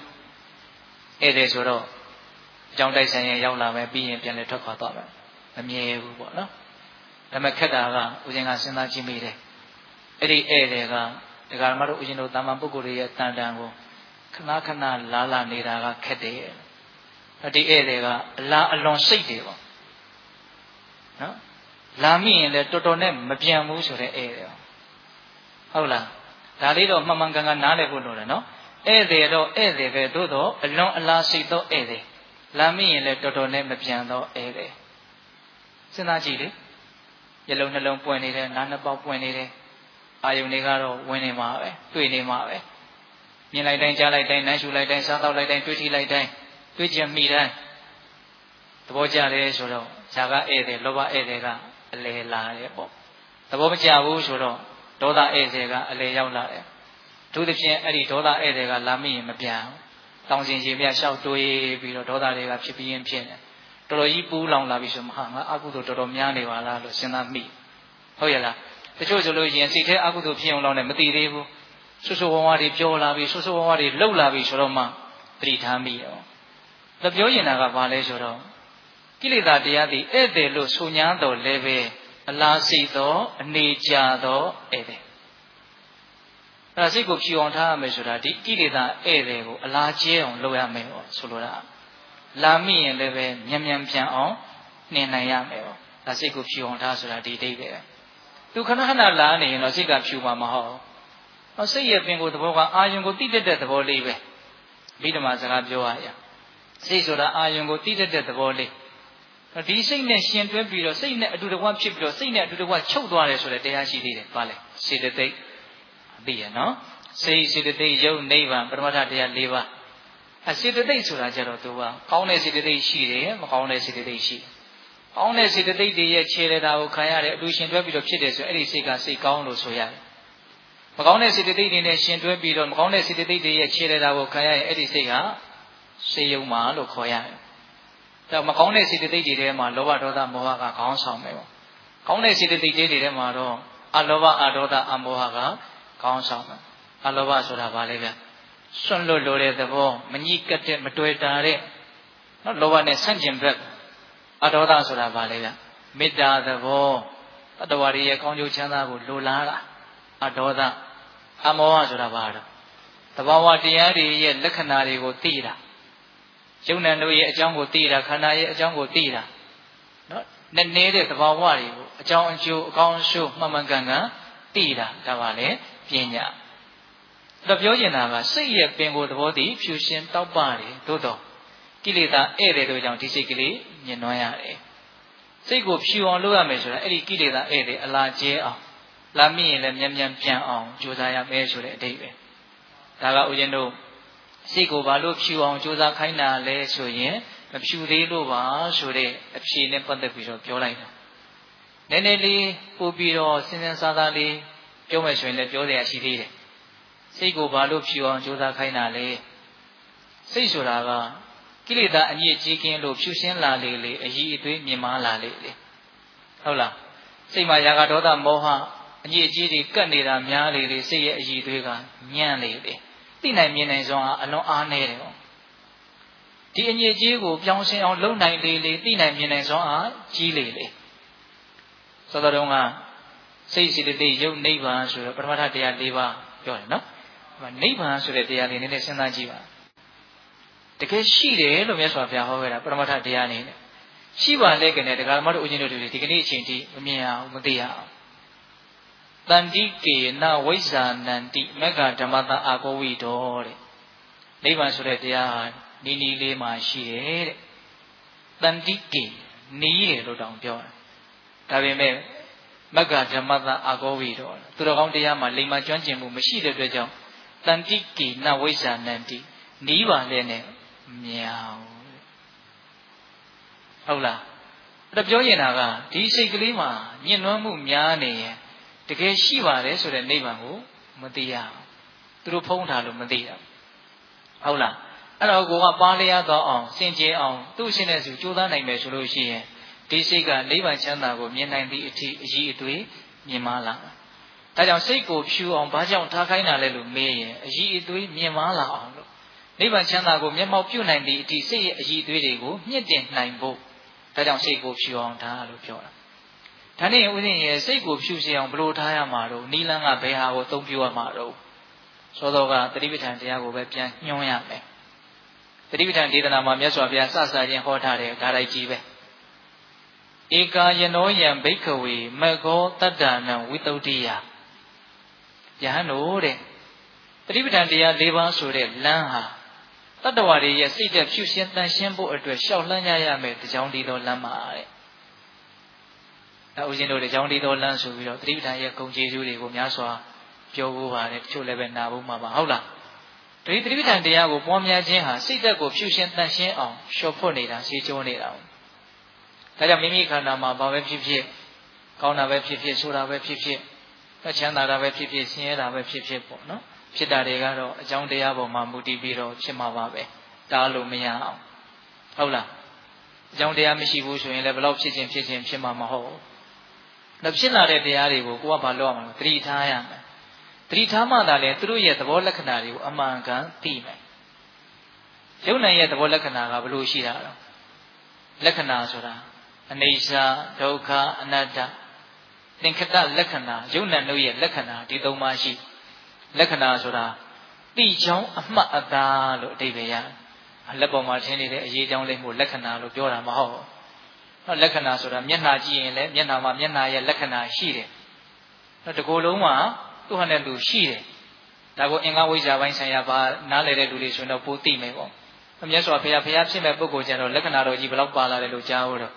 Ede soro. Jang dai sanye yaw la me piyin pian le thot khwa twa me. မမြဲဘူးပေါ့နော်ဒါပေမဲ့ခက်တာကဦးဇင်းကစဉ်းစားကြည့်မိတယ်အဲ့ဒီဧည့်တွေကဒကာမတို့ဦးဇင်းတို့တာမန်ပုဂ္ဂိုလ်တွေရဲ့တန်တန်ကိုခဏခဏလာနေတာကခက်တယ်အဲ့ဒီဧည့်တွေကအလားအလွန်စိတ်တွေပေါ့နော်လာမိရင်လည်းတော်တော်နဲ့မပြန်ဘူးဆိုတဲ့ဧည့်တွေဟုတ်လားဒါလေးတော့မှန်မှန်ကန်ကန်နားလည်ဖို့လိုတယ်နော်ဧည့်တွေတော့ဧည့်တွေပဲသို့တော့အလွန်အလားစိတ်သောဧည့်တွေလာမိရင်လည်းတော်တော်နဲ့မပြန်တော့ဧည့်တွေစဉ်းစားကြည့်လေမျက်လုံးနှလုံးပွင့်နေတယ်နားနှစ်ပေါက်ပွင့်နေတယ်အာယုန်တွေကတော့ဝင်နေမှာပဲတွေ့နေမှာပဲမြင်လိုက်တိုင်းကြားလိုက်တိုင်းနမ်းရှူလိုက်တိုင်းစားတော့လိုက်တိုင်းတွေးထိလိုက်တိုင်းတွေးချင်မိတိုင်းသဘောကျတယ်ဆိုတော့ဇာကဧည့်တယ်လောဘဧည့်တယ်ကအလဲလာတယ်ပေါ့သဘောမကျဘူးဆိုတော့ဒေါသဧည့်တယ်ကအလဲရောက်လာတယ်သူသဖြင့်အဲ့ဒီဒေါသဧည့်တယ်ကလာမိရင်မပြန်တောင်စင်ကြီးမြတ်လျှောက်တွေးပြီးတော့ဒေါသတွေကဖြစ်ပြီးရင်ဖြစ်နေတော်တော်ကြီးပူးလောင်လာပြီဆိုမှဟာငါအကုသိုလ်တော်တော်များနေပါလားလို့စဉ်းစားမိဟုတ်ရဲ့လားတချို့ဆိုလို့ရင်စိတ်ထဲအကုသိုလ်ဖြစ်အောင်လောင်းနေမသိသေးဘူးဆွဆွဝဝတွေပြောလာပြီဆွဆွဝဝတွေလှုပ်လာပြီဆိုတော့မှသတိထားမိရောဒါပြောရင်ကဘာလဲဆိုတော့ကိလေသာတရားသည်ဧည့်သည်လို့ဆိုညာတော်လည်းပဲအလားစိတ်သောအနေကြသောဧည့်သည်အဲ့ဒါစိတ်ကိုဖြူအောင်ထားရမယ်ဆိုတာဒီကိလေသာဧည့်သည်ကိုအလားကျဲအောင်လုပ်ရမယ်ပေါ့ဆိုလိုတာလာမိရင်လည်းပဲမြန်မြန်ပြန်အောင်နှင်နိုင်ရမယ်ပေါ့ဒါစိတ်ကိုဖြူအောင်ထားဆိုတာဒီအိဗယ်သူခဏခဏလာနေရင်တော့စိတ်ကဖြူမှာမဟုတ်စိတ်ရဲ့ပင်ကိုယ်သဘောကအာယုံကိုတိတက်တဲ့သဘောလေးပဲမိဓမ္မစကားပြောရစိတ်ဆိုတာအာယုံကိုတိတက်တဲ့သဘောလေးဒီစိတ်နဲ့ရှင်တွဲပြီးတော့စိတ်နဲ့အတူတကွဖြစ်ပြီးတော့စိတ်နဲ့အတူတကွချုပ်သွားတယ်ဆိုတဲ့တရားရှိသေးတယ်ဗါလဲစေတသိက်သိရနော်စိတ်စေတသိက်ယုတ်နိဗ္ဗာန်ပရမတ္ထတရား၄ပါးစေတသိက်ဆိုတာကြတော့သူကကောင်းတဲ့စေတသိက်ရှိတယ်မကောင်းတဲ့စေတသိက်ရှိတယ်။ကောင်းတဲ့စေတသိက်တွေရဲ့ခြေလက်တာကိုခံရတဲ့အတူရှင်တွဲပြီးတော့ဖြစ်တယ်ဆိုအဲ့ဒီစိတ်ကစိတ်ကောင်းလို့ဆိုရတယ်။မကောင်းတဲ့စေတသိက်တွေနဲ့ရှင်တွဲပြီးတော့မကောင်းတဲ့စေတသိက်တွေရဲ့ခြေလက်တာကိုခံရရင်အဲ့ဒီစိတ်ကစေယုံမာလို့ခေါ်ရတယ်။ဒါမကောင်းတဲ့စေတသိက်တွေထဲမှာလောဘဒေါသမောဟကခေါင်းဆောင်မယ်ပေါ့။ကောင်းတဲ့စေတသိက်တွေထဲမှာတော့အလောဘအဒေါသအမောဟကခေါင်းဆောင်မယ်။အလောဘဆိုတာဘာလဲဗျ။စွန့်လွတ်လိုတဲ့သဘောမညှိကပ်တဲ့မတွေ့တာတဲ့နော်လောဘနဲ့ဆန့်ကျင်ဘက်အဒေါသဆိုတာဘာလဲဗျမေတ္တာသဘောတတ္တဝါတွေရဲ့ကောင်းကျိုးချမ်းသာကိုလိုလားတာအဒေါသအမောဟဆိုတာဘာတော့သဘာဝတရားတွေရဲ့လက္ခဏာတွေကိုသိတာယုံ nant တို့ရဲ့အကြောင်းကိုသိတာခန္ဓာရဲ့အကြောင်းကိုသိတာနော်နဲ့နေတဲ့သဘာဝတွေကိုအကြောင်းအကျိုးအကောင်းအဆိုးမှန်မှန်ကန်ကန်သိတာဒါပါလေပညာတော့ပြောချင်တာကစိတ်ရဲ့ပင်ကိုယ်သဘောတည်ဖြူရှင်တောက်ပတယ်သို့တော့ကိလေသာဧည့်တယ်တို့ကြောင့်ဒီစိတ်ကလေးညှဉ်းနှွမ်းရတယ်စိတ်ကိုဖြူအောင်လုပ်ရမယ်ဆိုတာအဲ့ဒီကိလေသာဧည့်တယ်အလားကျဲအောင်လာမိရင်လည်းမြန်မြန်ပြန်အောင်ကြိုးစားရမယ်ဆိုတဲ့အဓိပ္ပာယ်ဒါကဦးဇင်းတို့စိတ်ကိုဘာလို့ဖြူအောင်ကြိုးစားခိုင်းတာလဲဆိုရင်မဖြူသေးလို့ပါဆိုတဲ့အဖြေနဲ့ပတ်သက်ပြီးတော့ပြောလိုက်တာနည်းနည်းလေးပို့ပြီးတော့စဉ်းစားစားလေးပြောမယ်ဆိုရင်လည်းပြောစရာရှိသေးတယ်စိတ်ကိုဘာလို့ဖြူအောင်ကြိုးစားခိုင်းတာလဲစိတ်ဆိုတာကကိလေသာအညစ်အကြေးကင်းလို့ဖြူရှင်းလာလေလေအည်အသွေးမြင်မာလာလေလေဟုတ်လားစိတ်မှာရာဂဒေါသမောဟအညစ်အကြေးတွေကပ်နေတာများလေလေစိတ်ရဲ့အည်အသွေးကညံ့လေလေသိနိုင်မြင်နိုင်စွမ်းအလွန်အားနည်းတယ်ပေါ့ဒီအညစ်အကြေးကိုပြောင်းရှင်းအောင်လုပ်နိုင်လေလေသိနိုင်မြင်နိုင်စွမ်းအားကြီးလေလေသောတော်တော်ကစိတ်စေတသိက်ယုတ်နိဗ္ဗာန်ဆိုတော့ပရမတ္ထတရား၄ပါးပြောတယ်နော်နိဗ္ဗာန်ဆိုတဲ့တရားလေးနည်းနည်းစဉ်းစားကြည့်ပါတကယ်ရှိတယ်လို့မြတ်စွာဘုရားဟောခဲ့တာပရမတ္ထတရားနေနဲ့ရှိပါလေကနေဒကာမတို့ဦးဇင်းတို့တွေဒီကနေ့အချိန်ထိမမြင်အောင်မသိရအောင်တန္တိကေနဝိဇ္ဇာနန္တိမက္ခဓမ္မတအာကောဝိတောတဲ့နိဗ္ဗာန်ဆိုတဲ့တရားနီးနီးလေးမှရှိတယ်တဲ့တန္တိကေနီးတယ်လို့တောင်ပြောတယ်ဒါပေမဲ့မက္ခဓမ္မတအာကောဝိတောသူတော်ကောင်းတရားမှာလိမ္မာကျွမ်းကျင်မှုမရှိတဲ့အတွက်ကြောင့်တန္တိကေနဝိဇ္ဇာနန္တိနီးပါလေနဲ့မြောက်ဟုတ်လားအဲ့ဒါပြောရင်ဒီစိတ်ကလေးမှာညှဉ်းနှွမ်းမှုများနေရင်တကယ်ရှိပါတယ်ဆိုတဲ့နိဗ္ဗာန်ကိုမသိရဘူးသူတို့ဖုံးထားလို့မသိရဘူးဟုတ်လားအဲ့တော့ကိုကပါလျားတော့အောင်စင်ကြယ်အောင်သူ့ရှင်တဲ့စုကြိုးစားနိုင်မယ်ဆိုလို့ရှိရင်ဒီစိတ်ကနိဗ္ဗာန်ချမ်းသာကိုမြင်နိုင်သည့်အထိအကြီးအသွေးမြင်မာလာဒါကြောင့်စိတ်ကိုဖြူအောင်ဘာကြောင့်ထားခိုင်းတာလဲလို့မေးရင်အကြီးအသွေးမြင်မာလာအောင်လို့နိဗ္ဗာန်ချမ်းသာကိုမျက်မှောက်ပြုနိုင်သည့်အထိစိတ်ရဲ့အကြီးအသွေးတွေကိုမြင့်တင်နိုင်ဖို့ဒါကြောင့်စိတ်ကိုဖြူအောင်ထားလို့ပြောတာဒါနဲ့ဦးဇင်းရဲ့စိတ်ကိုဖြူစေအောင်ဘယ်လိုထားရမှာတော့နိလန်းကဘယ်ဟာကိုအသုံးပြုရမှာတော့သောတော်ကသတိပဋ္ဌာန်တရားကိုပဲပြန်ညွှန်းရမယ်သတိပဋ္ဌာန်ဒေသနာမှာမြတ်စွာဘုရားစစချင်းဟောထားတဲ့ဓာတ်ကြီးပဲဧကာယနောယံဘိက္ခဝေမဂောတတ္တနံဝိတုဒ္ဓိယယဟန်တို့တဲ့သတိပဋ္ဌာန်တရား၄ပါးဆိုတဲ့လမ်းဟာတတ္တဝါတွေရဲ့စိတ်သက်ဖြူရှင်းတန်ရှင်းဖို့အတွက်ရှောက်လှမ်းကြရမယ်တကြောင်ဒီသောလမ်းမှာတဲ့။ဒါဦးဇင်းတို့တကြောင်ဒီသောလမ်းဆိုပြီးတော့သတိပဋ္ဌာန်ရဲ့ဂုဏ်ကျေးဇူးတွေကိုများစွာပြောဖို့ပါတယ်တချို့လည်းပဲနာဖို့မှာပါဟုတ်လား။ဒီသတိပဋ္ဌာန်တရားကိုပွားများခြင်းဟာစိတ်သက်ကိုဖြူရှင်းတန်ရှင်းအောင်လျှော်ဖွတ်နေတာရှင်းကျိုးနေတာ။ဒါကြောင့်မိမိခန္ဓာမှာဘာပဲဖြစ်ဖြစ်ကောင်းတာပဲဖြစ်ဖြစ်ဆိုတာပဲဖြစ်ဖြစ်ချမ်းသာတာပဲဖြစ်ဖြစ်ဆင်းရဲတာပဲဖြစ်ဖြစ်ပေါ့နော်ဖြစ်တာတွေကတော့အကြောင်းတရားပေါ်မှာမူတည်ပြီးတော့ဖြစ်မှာပါပဲတားလို့မရအောင်ဟုတ်လားအကြောင်းတရားမရှိဘူးဆိုရင်လည်းဘယ်တော့ဖြစ်ခြင်းဖြစ်မှာမဟုတ်ဘူးဒါဖြစ်လာတဲ့တရားတွေကိုကိုကဘာလုပ်ရမှာလဲသတိထားရမယ်သတိထားမှသာလေသူတို့ရဲ့သဘောလက္ခဏာတွေကိုအမှန်ကန်သိမယ်ယုံနိုင်ရဲ့သဘောလက္ခဏာကဘယ်လိုရှိတာလဲလက္ခဏာဆိုတာအနိစ္စဒုက္ခအနတ္တသင်္ခတလက္ခဏာယုံနာတို့ရဲ့လက္ခဏာဒီ၃ပါးရှိလက္ခဏာဆိုတာတိချောင်းအမှတ်အသားလို့အဓိပ္ပာယ်ရတယ်လက်ပေါ်မှာထင်နေတဲ့အရေးကြောင်းလေးမျိုးလက္ခဏာလို့ပြောတာမဟုတ်ဘူး။လက္ခဏာဆိုတာမျက်နှာကြည့်ရင်လည်းမျက်နှာမှာမျက်နှာရဲ့လက္ခဏာရှိတယ်။တကူလုံးမှာသူ့ဟာနဲ့သူရှိတယ်။ဒါကိုအင်္ဂါဝိဇ္ဇာပိုင်းဆိုင်ရာပါနားလည်တဲ့လူတွေဆိုတော့ပိုသိမယ်ပေါ့။မြတ်စွာဘုရားဖြစ်မဲ့ပုဂ္ဂိုလ်ကျတော့လက္ခဏာတော်ကြီးဘယ်လောက်ပါလာတယ်လို့ကြားလို့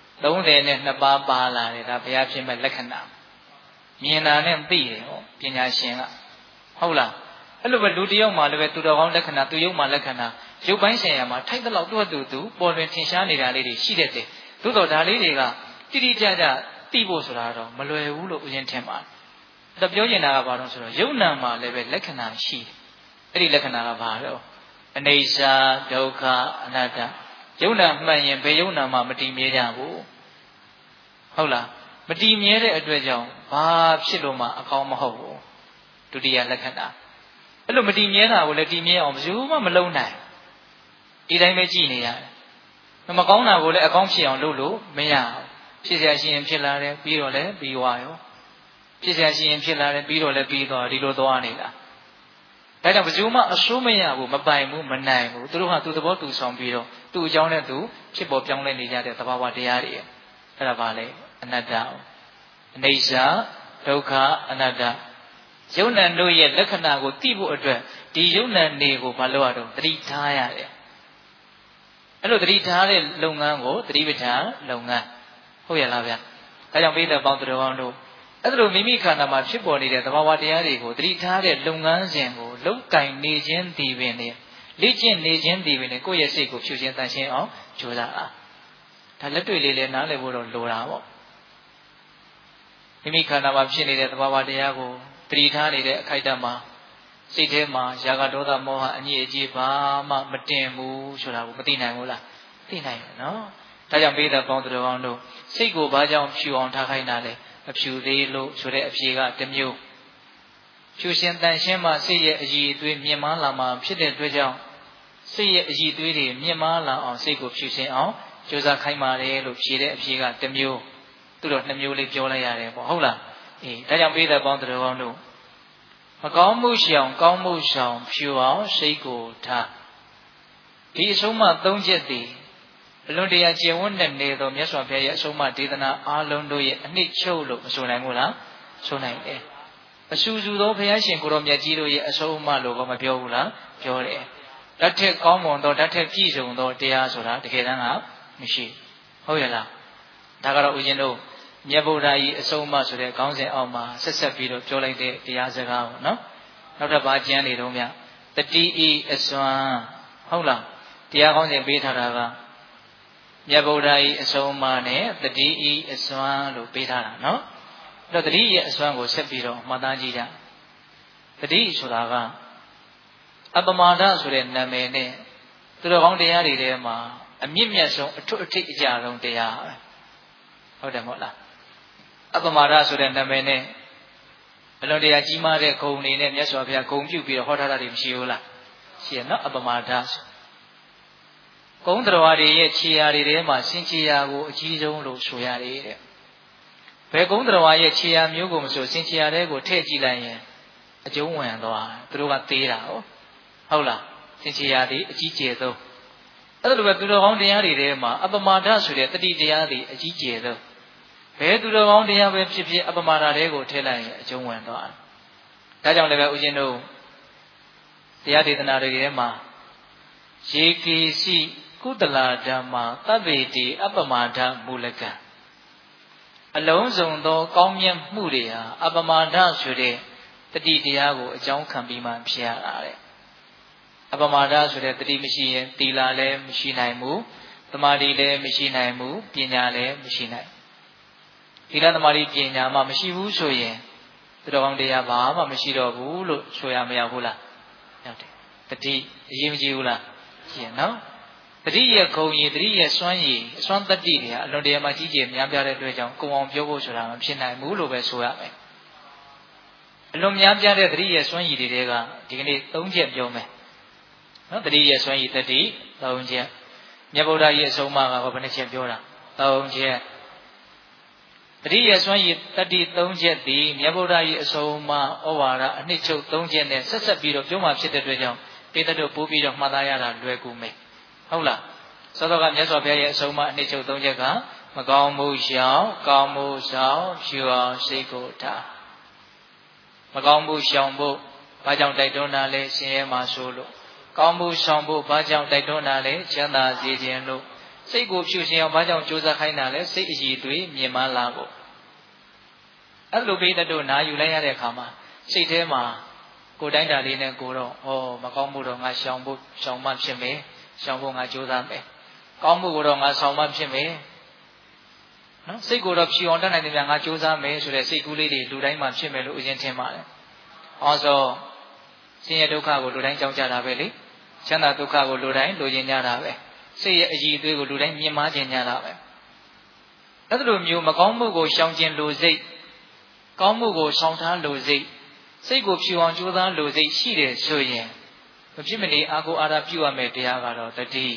32ပါးပါလာတယ်ဒါဘုရားဖြစ်မဲ့လက္ခဏာမြင်တာနဲ့သိတယ်ဟောပညာရှင်ကဟုတ်လားအဲ့လိုပဲလူတယောက်မှလည်းပဲသူတော်ကောင်းလက္ခဏာသူရုပ်မှလက္ခဏာရုပ်ပိုင်းဆိုင်ရာမှာထိုက်တဲ့လောက်သူ့ပေါ်လွင်ထင်ရှားနေတာလေးတွေရှိတတ်တယ်သို့တော်ဒါလေးတွေကတိတိကျကျသိဖို့ဆိုတာတော့မလွယ်ဘူးလို့ဦးဇင်းထင်ပါတယ်ဒါပြောနေတာကဘာလို့ဆိုတော့ယုံနာမှာလည်းပဲလက္ခဏာရှိတယ်အဲ့ဒီလက္ခဏာကဘာလဲအနိစ္စဒုက္ခအနတ္တယုံနာမှန်ရင်ဘယ်ယုံနာမှမတည်မြဲကြဘူးဟုတ်လားမတည်မြဲတဲ့အတွက်ကြောင့်ဘာဖြစ်လို့မှအကောင်းမဟုတ်ဘူးဒုတိယလက္ခဏာအဲ့လိုမတည်မြဲတာကိုလည်းတည်မြဲအောင်ဘယ်သူမှမလုပ်နိုင်ဒီတိုင်းပဲကြည်နေရတယ်မကောင်းတာကိုလည်းအကောင်းဖြစ်အောင်လုပ်လို့မရဘူးဖြစ်เสียရှိရင်ဖြစ်လာတယ်ပြီးတော့လည်းပြီးသွားရောဖြစ်เสียရှိရင်ဖြစ်လာတယ်ပြီးတော့လည်းပြီးသွားဒီလိုသွားနေတာဒါကြောင့်ဘယ်သူမှအဆိုးမရဘူးမပိုင်ဘူးမနိုင်ဘူးသူတို့ဟာသူသဘောတူဆောင်ပြီးတော့သူ့အကြောင်းနဲ့သူဖြစ်ပေါ်ပြောင်းလဲနေကြတဲ့သဘာဝတရားတွေအဲ့ဒါပါလေအနတ္တအနိစ္စဒုက္ခအနတ္တယုံ nant တို့ရဲ့လက္ခဏာကိုသိဖို့အတွက်ဒီယုံ nant တွေကိုမလုပ်ရတော့သတိထားရတယ်အဲ့လိုသတိထားတဲ့လုပ်ငန်းကိုသတိပဋ္ဌာန်လုပ်ငန်းဟုတ်ရဲ့လားဗျာဒါကြောင့်ပိဋကပေါင်းသူတော်ကောင်းတို့အဲ့ဒါလိုမိမိခန္ဓာမှာဖြစ်ပေါ်နေတဲ့သဘာဝတရားတွေကိုသတိထားတဲ့လုပ်ငန်းစဉ်ကိုလောက်ကင်နေခြင်းဒီပင်လေလေ့ကျင့်နေခြင်းဒီပင်လေကိုယ့်ရဲ့စိတ်ကိုဖြူရှင်းတန်ရှင်းအောင်ကြိုးစားအားဒါလက်တွေ့လေးနားလည်ဖို့တော့လိုတာပေါ့မိမိခန္ဓာမှာဖြစ်နေတဲ့သဘာဝတရားကိုသတိထားနေတဲ့အခိုက်အတန့်မှာစိတ်ထဲမှာရာဂဒေါသမောဟအညစ်အကြေးဘာမှမတင်ဘူးဆိုတာကိုမသိနိုင်ဘူးလားသိနိုင်တယ်နော်ဒါကြောင့်ပိဋကပေါင်းသူတော်ကောင်းတို့စိတ်ကိုဘာကြောင့်ဖြူအောင်ထားခိုင်းတာလဲမဖြူသေးလို့ဆိုတဲ့အဖြေကတစ်မျိုးဖြူရှင်တန်ရှင်းမှစိတ်ရဲ့အရည်အသွေးမြင့်မားလာမှဖြစ်တဲ့အတွက်ကြောင့်စိတ်ရဲ့အရည်အသွေးတွေမြင့်မားလာအောင်စိတ်ကိုဖြူရှင်အောင်ကြိုးစားခိုင်းပါတယ်လို့ဖြေတဲ့အဖြေကတစ်မျိုးသူတို့နှစ်မျိုးလေးပြောလိုက်ရတယ်ပေါ့ဟုတ်လားအေးဒါကြောင့်ပိဋကပေါင်းသူတော်ကောင်းတို့မကောင်းမှုရှောင်ကောင်းမှုရှောင်ဖြူအောင်စိတ်ကိုထားဒီအဆုံးအမ၃ချက်တည်အလွန်တရာကျင့်ဝတ်နဲ့နေသောမြတ်စွာဘုရားရဲ့အဆုံးအမဒေသနာအားလုံးတို့ရဲ့အနှစ်ချုပ်လို့မဆိုနိုင်ဘူးလားဆိုနိုင်တယ်အဆူဆူသောဘုရားရှင်ကိုရောမြတ်ကြီးတို့ရဲ့အဆုံးအမလို့ကောမပြောဘူးလားပြောတယ်ဓာတ်ထက်ကောင်းမွန်သောဓာတ်ထက်ပြည့်စုံသောတရားဆိုတာတကယ်တမ်းကမရှိဟုတ်ရဲ့လားဒါကတော့ဦးဇင်းတို့မြတ်ဗုဒ္ဓကြီးအဆုံးအမဆိုတဲ့ခေါင်းစဉ်အောက်မှာဆက်ဆက်ပြီးတော့ပြောလိုက်တဲ့တရားစကားပေါ့နော်နောက်တစ်ပါးကျမ်းနေတော့မြတတိဤအစွမ်းဟုတ်လားတရားကောင်းစဉ်ပေးထားတာကမြတ်ဗုဒ္ဓ၏အဆုံးအမနဲ့တတိဤအစွမ်းလို့ပေးထားတာနော်အဲ့တော့တတိရဲ့အစွမ်းကိုဆက်ပြီးတော့မှတ်သားကြည့်ကြတတိဆိုတာကအပမာဒဆိုတဲ့နာမည်နဲ့သူတော်ကောင်းတရားတွေထဲမှာအမြင့်မြတ်ဆုံးအထွတ်အထိပ်အကြဆုံးတရားပဲဟုတ်တယ်မဟုတ်လားအပမာဒဆိုတဲ့နာမည်နဲ့အလွန်တရာကြီးမားတဲ့ဂုဏ်တွေနဲ့မြတ်စွာဘုရားဂုဏ်ပြုပြီးတော့ဟောထားတာတွေမရှိဘူးလားရှိရနော်အပမာဒဆိုဂုဏ်တော်တွေရဲ့ခြေရာတွေထဲမှာစင်ခြေရာကိုအကြီးဆုံးလို့ဆိုရတယ်တဲ့ဘယ်ဂုဏ်တော်ရဲ့ခြေရာမျိုးကိုမဆိုစင်ခြေရာတွေကိုထည့်ကြည့်လိုက်ရင်အကျုံးဝင်သွားသူတို့ကသေးတာဟုတ်လားစင်ခြေရာတွေအကြီးကျယ်ဆုံးအဲ့ဒါလိုပဲသူတော်ကောင်းတရားတွေထဲမှာအပမာဒဆိုတဲ့တတိတရားတွေအကြီးကျယ်ဆုံးဘယ်သူတော်ကောင်းတရားပဲဖြစ်ဖြစ်အပမာဒတွေကိုထည့်လိုက်ရင်အကျုံးဝင်သွားဒါကြောင့်လည်းပဲဦးဇင်းတို့တရားဒေသနာတွေထဲမှာယေကေစီကုသလာဓမ္မာသဗ္ဗေတိအပမာဒမူလကံအလုံးစုံသောကောင်းမြတ်မှုတွေဟာအပမာဒဆိုတဲ့တတိတရားကိုအကြောင်းခံပြီးမှဖြစ်ရတာတဲ့အပမာဒဆိုတဲ့တတိမရှိရင်သီလလည်းမရှိနိုင်ဘူးသမာဓိလည်းမရှိနိုင်ဘူးပညာလည်းမရှိနိုင်သီလသမာဓိပညာမှမရှိဘူးဆိုရင်သူတော်ကောင်းတရားဘာမှမရှိတော့ဘူးလို့ဆိုရမရဘူးလားဟုတ်တယ်တတိအရေးမကြီးဘူးလားရှိရနော်တတိရဲ့ဂုဏ်ရည်တတိရဲ့စွမ်းရည်အစွမ်းတတ္တိတွေဟာအလွန်တရာမှကြီးကျယ်များပြားတဲ့အတွက်ကြောင့်ကိုယ်အောင်ပြောဖို့ဆိုတာမဖြစ်နိုင်ဘူးလို့ပဲဆိုရမယ်အလွန်များပြားတဲ့တတိရဲ့စွမ်းရည်တွေကဒီကနေ့၃ချက်ပြောမယ်နော်တတိရဲ့စွမ်းရည်တတိ၃ချက်မြတ်ဗုဒ္ဓရဲ့အဆုံးအမကဘယ်နှချက်ပြောတာ၃ချက်တတိရဲ့စွမ်းရည်တတိ၃ချက်သည်မြတ်ဗုဒ္ဓရဲ့အဆုံးအမဩဝါဒအနှစ်ချုပ်၃ချက်နဲ့ဆက်ဆက်ပြီးတော့ပြောမှဖြစ်တဲ့အတွက်ကြောင့်ပိဋကတို့ပို့ပြီးတော့မှတ်သားရတာလွယ်ကူမယ်ဟုတ်လားသောတော်ကမြတ်စွာဘုရားရဲ့အဆုံးအမအနှစ်ချုပ်၃ချက်ကမကောင်းမှုရှောင်ကောင်းမှုဆောင်ဖြူအောင်စိတ်ကိုထားမကောင်းမှုရှောင်ဖို့ဘာကြောင့်တိုက်တွန်းတာလဲဆင်းရဲမှာဆိုလို့ကောင်းမှုဆောင်ဖို့ဘာကြောင့်တိုက်တွန်းတာလဲချမ်းသာစေခြင်းလို့စိတ်ကိုဖြူစင်အောင်ဘာကြောင့်ကြိုးစားခိုင်းတာလဲစိတ်အည်တွေမြင်မှလာဖို့အဲ့လိုပိဋကတို့နာယူလိုက်ရတဲ့အခါမှာစိတ်ထဲမှာကိုယ်တိုင်းတာလေးနဲ့ကိုတော့မကောင်းမှုတော့ငါရှောင်ဖို့ရှောင်မှဖြစ်မယ်ရှောင်ဖို့ငါကြိုးစားမယ်ကောင်းမှုကိုတော့ငါဆောင်မှဖြစ်မယ်နော်စိတ်ကိုတော့ဖြူအောင်တတ်နိုင်တယ်များငါကြိုးစားမယ်ဆိုတဲ့စိတ်ကူးလေးတွေလူတိုင်းမှာဖြစ်မယ်လို့ဦးဇင်းထင်ပါတယ်ဆိုဆင်းရဲဒုက္ခကိုလူတိုင်းကြောက်ကြတာပဲလေချမ်းသာဒုက္ခကိုလူတိုင်းလိုချင်ကြတာပဲစိတ်ရဲ့အကြည်အသွေးကိုလူတိုင်းမြင်မှချင်ကြတာပဲအဲ့လိုမျိုးမကောင်းမှုကိုရှောင်ကျင်လိုစိတ်ကောင်းမှုကိုဆောင်ထားလိုစိတ်စိတ်ကိုဖြူအောင်ကြိုးစားလိုစိတ်ရှိတယ်ဆိုရင်မဖြစ်မနေအာကိုအာရပြုရမယ်တရားကတော့တတိ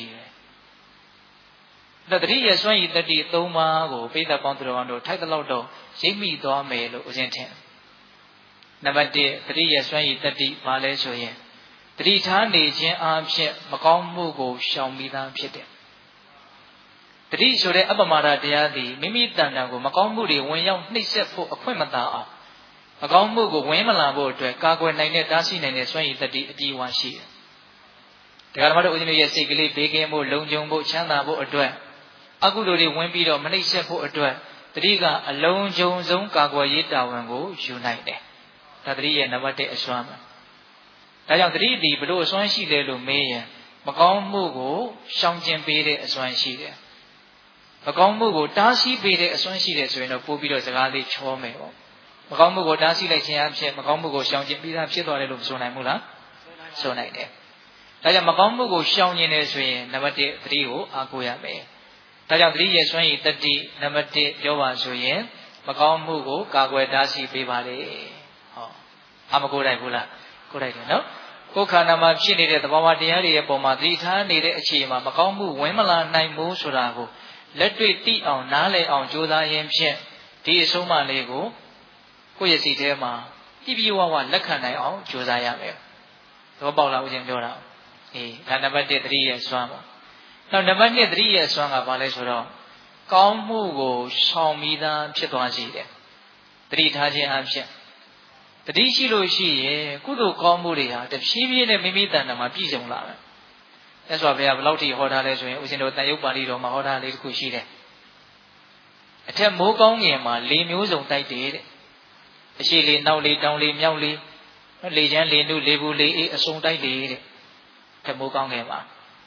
ပဲတတိရဲ့စွမ်းရည်တတိ၃ပါးကိုပိဋကပေါင်းသူတော်တို့ထိုက်တဲ့လောက်တော့ရိပ်မိသွားမယ်လို့ဦးဇင်းထင်နံပါတ်1တတိရဲ့စွမ်းရည်တတိဘာလဲဆိုရင်တတိထားနေခြင်းအပြင်မကောင်းမှုကိုရှောင်မိသားဖြစ်တယ်တတိဆိုတဲ့အပမာဒတရားသည်မိမိတဏ္ဍာကိုမကောင်းမှုတွေဝင်ရောက်နှိပ်စက်ဖို့အခွင့်မသာအောင်မကောင်းမှုကိုဝင်မလာဖို့အတွက်ကာကွယ်နိုင်တဲ့တားဆီးနိုင်တဲ့စွမ်းရည်တတိအပြည့်အဝရှိတယ်။ဒါကဓမ္မတို့ဦးဇင်းတို့ရဲ့စိတ်ကလေးဘေးကင်းဖို့လုံခြုံဖို့ချမ်းသာဖို့အတွက်အကုသိုလ်တွေဝင်ပြီးတော့မနှိပ်စက်ဖို့အတွက်တတိကအလုံးစုံဆုံးကာကွယ်ရေးတာဝန်ကိုယူနိုင်တယ်။ဒါတတိရဲ့နံပါတ်1အစွမ်းပဲ။ဒါကြောင့်တတိဒီဘလို့အစွမ်းရှိတယ်လို့မေးရင်မကောင်းမှုကိုရှောင်ကျဉ်ပေးတဲ့အစွမ်းရှိတယ်။မကောင်းမှုကိုတားဆီးပေးတဲ့အစွမ်းရှိတယ်ဆိုရင်တော့ပို့ပြီးတော့စကားလေးချောမယ်ပေါ့။မကောင်းမှုကိုတားဆီးလိုက်ခြင်းအဖြစ်မကောင်းမှုကိုရှောင်ကျဉ်ပြီးသားဖြစ်သွားတယ်လို့မဆိုနိုင်ဘူးလားဆိုနိုင်တယ်ဒါကြောင့်မကောင်းမှုကိုရှောင်ကျဉ်နေဆိုရင်နံပါတ်1သတိကိုအားကိုးရမယ်ဒါကြောင့်သတိရဲ့စွမ်းရည်တတိနံပါတ်1ပြောပါဆိုရင်မကောင်းမှုကိုကာကွယ်တားဆီးပေးပါလေအမကိုးနိုင်ဘူးလားကိုးနိုင်တယ်နော်ကိုယ်ခန္ဓာမှာဖြစ်နေတဲ့သဘာဝတရားတွေရဲ့ပုံမှာသတိထားနေတဲ့အခြေအနေမှာမကောင်းမှုဝင်မလာနိုင်ဘူးဆိုတာကိုလက်တွေ့သိအောင်နားလည်အောင်ကြိုးစားရင်းဖြင့်ဒီအဆုံးအမလေးကိုကိုယ့်ရဲ့စိတ်ထဲမှာပြည့်ပြည့်ဝဝလက်ခံနိုင်အောင်ကြိုးစားရမယ်။သဘောပေါက်လားဦးဇင်းပြောတာ။ဒါနံပါတ်1သတိရဲ့စွမ်းပေါ့။နောက်နံပါတ်2သတိရဲ့စွမ်းကဘာလဲဆိုတော့ကောင်းမှုကိုဆောင်မိသားဖြစ်သွားစေတယ်။သတိထားခြင်းအဖြစ်တတိရှိလို့ရှိရင်ကုသိုလ်ကောင်းမှုတွေဟာတဖြည်းဖြည်းနဲ့မိမိတဏ္ဍာမှာပြည့်စုံလာတယ်။အဲဆိုဘုရားဘယ်လောက်ထိဟောထားလဲဆိုရင်ဦးဇင်းတို့တန်ရုပ်ပါဠိတော်မှာဟောထားလေးတစ်ခုရှိတယ်။အထက်မိုးကောင်းငင်မှာ၄မျိုးစုံတိုက်တယ်တဲ့အရှိလေးနောက်လေးတောင်လေးမြောက်လေးလေချမ်းလေနုလေဘူးလေအေးအစုံတိုက်လေတဲ့ထက်မိုးကောင်းငယ်ပါ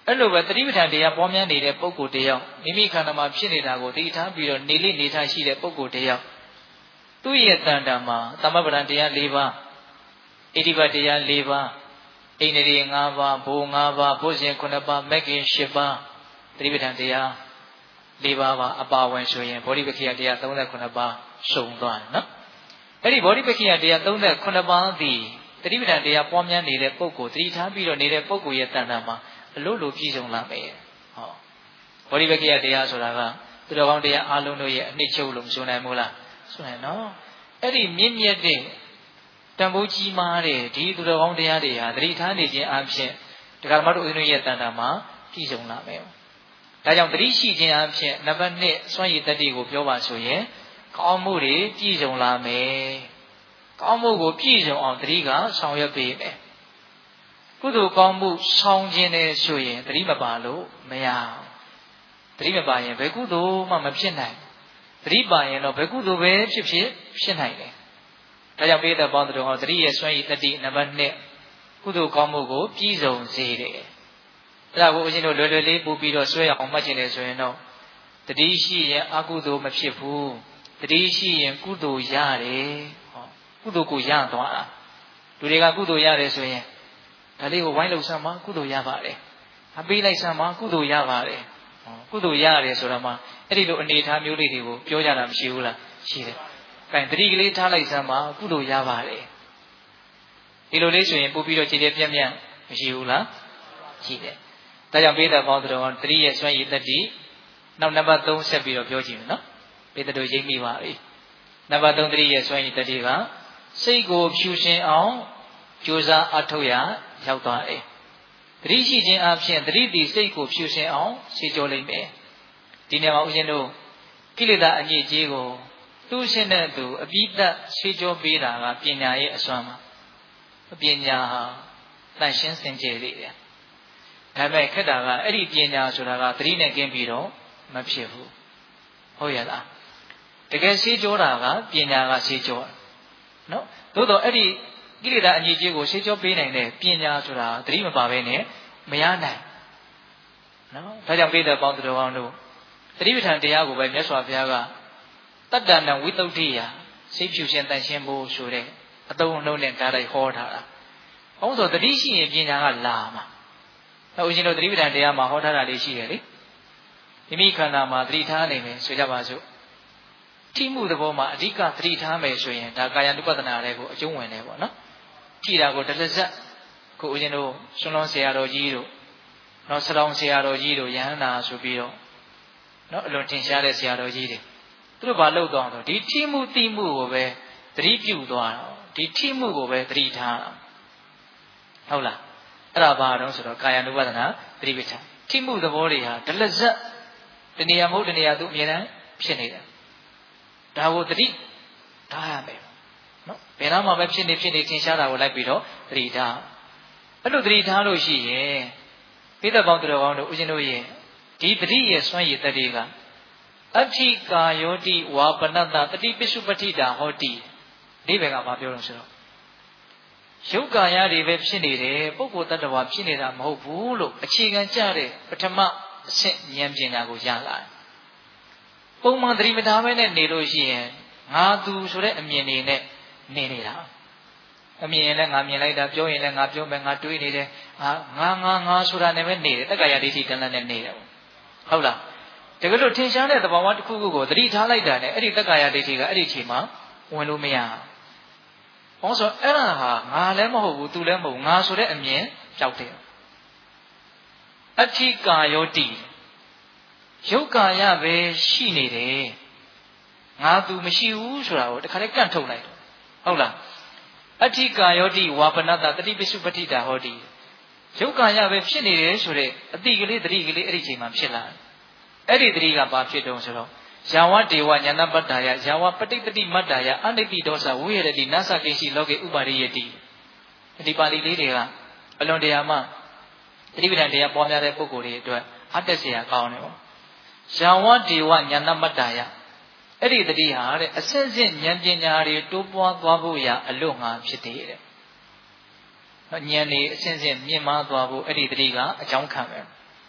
အဲ့လိုပဲသတိပဋ္ဌာန်တရားပွားများနေတဲ့ပုဂ္ဂိုလ်တယောက်မိမိခန္ဓာမှာဖြစ်နေတာကိုသိထားပြီးတော့နေလိနေထားရှိတဲ့ပုဂ္ဂိုလ်တယောက်သူ့ရဲ့တဏ္ဍာမှာသမဗ္ဗရံတရား၄ပါးဣတိပတ်တရား၄ပါးဣန္ဒြေ၅ပါးဘိုလ်၅ပါးဘုဇင်9ပါးမဂ္ဂင်10ပါးသတိပဋ္ဌာန်တရား၄ပါးပါအပါဝင်ဆိုရင်ဘောဓိပက္ခိယတရား39ပါးရှုံသွားတယ်နော်အဲ့ဒီဘောဓိပက္ခိယတရား39ပါးသည်သတိပဋ္ဌာန်တရားပွားများနေတဲ့ပုဂ္ဂိုလ်သတိထားပြီးတော့နေတဲ့ပုဂ္ဂိုလ်ရဲ့တဏ္ဍာမှာအလို့လို့ပြည့်စုံလာမယ်ဟောဘောဓိပက္ခိယတရားဆိုတာကသူတော်ကောင်းတရားအလုံးတို့ရဲ့အနှစ်ချုပ်လို့မဆိုနိုင်ဘူးလားဆိုနိုင်နော်အဲ့ဒီမြင့်မြတ်တဲ့တန်ဖိုးကြီးမားတဲ့ဒီသူတော်ကောင်းတရားတွေဟာသတိထားနေခြင်းအပြင်ဒကာမတို့ဦးဇင်းတို့ရဲ့တဏ္ဍာမှာပြည့်စုံလာမယ်ဒါကြောင့်သတိရှိခြင်းအပြင်နံပါတ်1စွမ်းရည်တတ္တိကိုပြောပါဆိုရင်ကောင်းမှုတွေပြည့်စုံလာမယ်ကောင်းမှုကိုပြည့်စုံအောင်သတိကဆောင်ရွက်ပေးမယ်ကုသိုလ်ကောင်းမှုဆောင်ခြင်းနဲ့ဆိုရင်သတိမပါလို့မရဘူးသတိမပါရင်ဘယ်ကုသိုလ်မှမဖြစ်နိုင်သတိပါရင်တော့ဘယ်ကုသိုလ်ပဲဖြစ်နိုင်တယ်ဒါကြောင့်ပိဋကပေါင်းတို့ဟောသတိရဲ့စွမ်းရည်တတ္တိနံပါတ်1ကုသိုလ်ကောင်းမှုကိုပြည့်စုံစေတယ်အဲ့ဒါကိုဦးဇင်းတို့လွယ်လွယ်လေးပို့ပြီးတော့ဆွဲအောင်မှတ်ခြင်းလေဆိုရင်တော့တတိရှိရင်အကုသိုလ်မဖြစ်ဘူးတတိရှိရင်ကုသိုလ်ရတယ်ဟောကုသိုလ်ကိုရသွားတာလူတွေကကုသိုလ်ရတယ်ဆိုရင်ဒါလေးကိုဝိုင်းလို့ဆမ်းမှာကုသိုလ်ရပါတယ်အပေးလိုက်ဆမ်းမှာကုသိုလ်ရပါတယ်ဟောကုသိုလ်ရတယ်ဆိုတော့မှအဲ့ဒီလိုအနေအထားမျိုးလေးတွေကိုပြောကြတာမရှိဘူးလားရှိတယ်အဲတတိကလေးထားလိုက်ဆမ်းမှာကုသိုလ်ရပါတယ်ဒီလိုလေးဆိုရင်ပို့ပြီးတော့ခြေခြေပြက်ပြက်မရှိဘူးလားရှိတယ်ဒါကြောင့်ပိဋကပေါင်းတော်တတိရဲ့စွမ်းရည်တတ္တိနောက်နံပါတ်3ဆက်ပြီးတော့ပြောကြည့်မယ်နော်ပိဋကတို့ရိပ်မိပါပြီနံပါတ်3တတိရဲ့စွမ်းရည်တတ္တိကစိတ်ကိုဖြူရှင်အောင်ကြိုးစားအထောက်ရရောက်သွားတယ်တတိရှိခြင်းအပြင်တတိတိစိတ်ကိုဖြူရှင်အောင်ရှင်းကြောလိမ့်မယ်ဒီနေရာမှာဦးဇင်းတို့ကိလေသာအညစ်အကြေးကိုသူ့ရှင်းတဲ့သူအပြီးသက်ရှင်းကြောပေးတာကပညာရဲ့အစွမ်းပါပညာဟာတန်ရှင်းစင်ကြယ်လေးတယ်ဒါပေမဲ့ခက်တာကအဲ့ဒီပညာဆိုတာကသတိနဲ့ကင်းပြီးတော့မဖြစ်ဘူးဟုတ်ရဲ့လားတကယ်ရှင်းကြောတာကပညာကရှင်းကြောနော်သို့တော့အဲ့ဒီကိလေသာအညစ်အကြေးကိုရှင်းကြောပေးနိုင်တဲ့ပညာဆိုတာသတိမပါဘဲနဲ့မရနိုင်နော်ဒါကြောင့်ပိဋကပေါင်းသူတော်ကောင်းတို့သတိပဋ္ဌာန်တရားကိုပဲမြတ်စွာဘုရားကတတ္တနံဝိသုဒ္ဓိယစိတ်ဖြူရှင်တန်ရှင်းဖို့ဆိုတဲ့အသုံးအနှုန်းနဲ့ဓာတ်လိုက်ဟောထားတာ။ဘုန်းဆိုသတိရှိရင်ပညာကလာမှာ။နောက်ဦးဇင်းတို့သတိပဋ္ဌာန်တရားမှာဟောထားတာလေးရှိတယ်လေ။မိမိခန္ဓာမှာသတိထားနိုင်မယ်ဆိုကြပါစို့။ထိမှုသဘောမှာအဓိကသတိထားမယ်ဆိုရင်ဒါကာယ ानु ပဒနာတွေကိုအကျုံးဝင်တယ်ပေါ့နော်။ထိတာကိုတစ်လက်ဆက်ကိုဦးဇင်းတို့ဆွမ်းလောင်းဆရာတော်ကြီးတို့နောက်ဆလောင်းဆရာတော်ကြီးတို့ယဟန္တာဆိုပြီးတော့နော်အလွန်ထင်ရှားတဲ့ဆရာတော်ကြီးတွေသူတို့ဘာလုပ်သွားတော့ဒီထိမှုတိမှုကိုပဲသတိပြုသွားတော့ဒီထိမှုကိုပဲသတိထားဟုတ်လားအဲ့ဒါဘာတော့ဆိုတော့ကာယ ानु ပဒနာသတိပဋ္ဌာန်ထိမှုသဘောတွေဟာဒလဇက်တဏှာမဟုတ်တဏှာသူအမြဲတမ်းဖြစ်နေတယ်ဒါကိုသတိထားရမယ်နော်ဘယ်တော့မှပဲဖြစ်နေထင်ရှားတာကိုလိုက်ပြီးတော့သတိထားအဲ့လိုသတိထားလို့ရှိရင်ပိဋကပေါင်းသူတော်ကောင်းတို့ဦးဇင်းတို့ရဲ့ဒီသတိရဲ့စွမ်းရည်တတ္တိကအဋ္ဌိကာယောတိဝါပနတ္တတတိပိစုပဋ္ဌိတာဟောတိဒီဘက်ကဘာပြောလို့ဆိုတော့ယုတ်ကာယတွေပဲဖြစ်နေတယ်ပုဂ္ဂိုလ်တ attva ဖြစ်နေတာမဟုတ်ဘူးလို့အခြေခံကြတဲ့ပထမအဆင့်ဉာဏ်ပညာကိုရလာတယ်ပုံမှန်သတိမထားမဲနဲ့နေလို့ရှိရင်ငါသူဆိုတဲ့အမြင်တွေနဲ့နေနေတာအမြင်ရင်လည်းငါမြင်လိုက်တာပြောရင်လည်းငါပြောမယ်ငါတွေးနေတယ်ငါဆိုတာနဲ့ပဲနေတယ်တက္ကရာဒိဋ္ဌိတဏ္ဍနဲ့နေတယ်ဟုတ်လားတကယ်လို့ထင်ရှားတဲ့သဘာဝတစ်ခုခုကိုသတိထားလိုက်တာနဲ့အဲ့ဒီတက္ကရာဒိဋ္ဌိကအဲ့ဒီအချိန်မှာဝင်လို့မရဘူး။ဘာလို့ဆိုအဲ့ဒါဟာငါလည်းမဟုတ်ဘူးသူလည်းမဟုတ်ငါဆိုတဲ့အမြင်ကြောက်တယ်။အဋ္ဌိကာယောတိယုတ်ကာယပဲရှိနေတယ်။ငါသူမရှိဘူးဆိုတာကိုတခါတည်းကန့်ထုတ်လိုက်တယ်။ဟုတ်လား။အဋ္ဌိကာယောတိဝါပနတ္တတတိပိစုပဋ္ဌိတာဟောတိယုတ်ကာယပဲဖြစ်နေတယ်ဆိုတဲ့အတိကလေးတတိကလေးအဲ့ဒီအချိန်မှာဖြစ်လာတယ်။အဲ့ဒီတတိကဘာဖြစ်တုံးဆိုတော့ယာဝဒေဝညာဏပတ္တာယယာဝပဋိတ္တိမတ္တာယအနိတိဒောသဝိရတိနသကိရှိလောကေဥပါရိယတိဒီပါဠိလေးတွေကအလွန်တရာမှသတိပဋ္ဌာန်တရားပွားများတဲ့ပုဂ္ဂိုလ်တွေအတွက်အတက်เสียကောင်းတယ်ပေါ့ယာဝဒေဝညာဏမတ္တာယအဲ့ဒီတတိဟာတဲ့အစစ်စစ်ဉာဏ်ပညာတွေတိုးပွားသွားဖို့ရာအလို့ငါဖြစ်တယ်တဲ့ဉာဏ်တွေအစစ်စစ်မြင့်မားသွားဖို့အဲ့ဒီတတိကအကြောင်းခံပဲ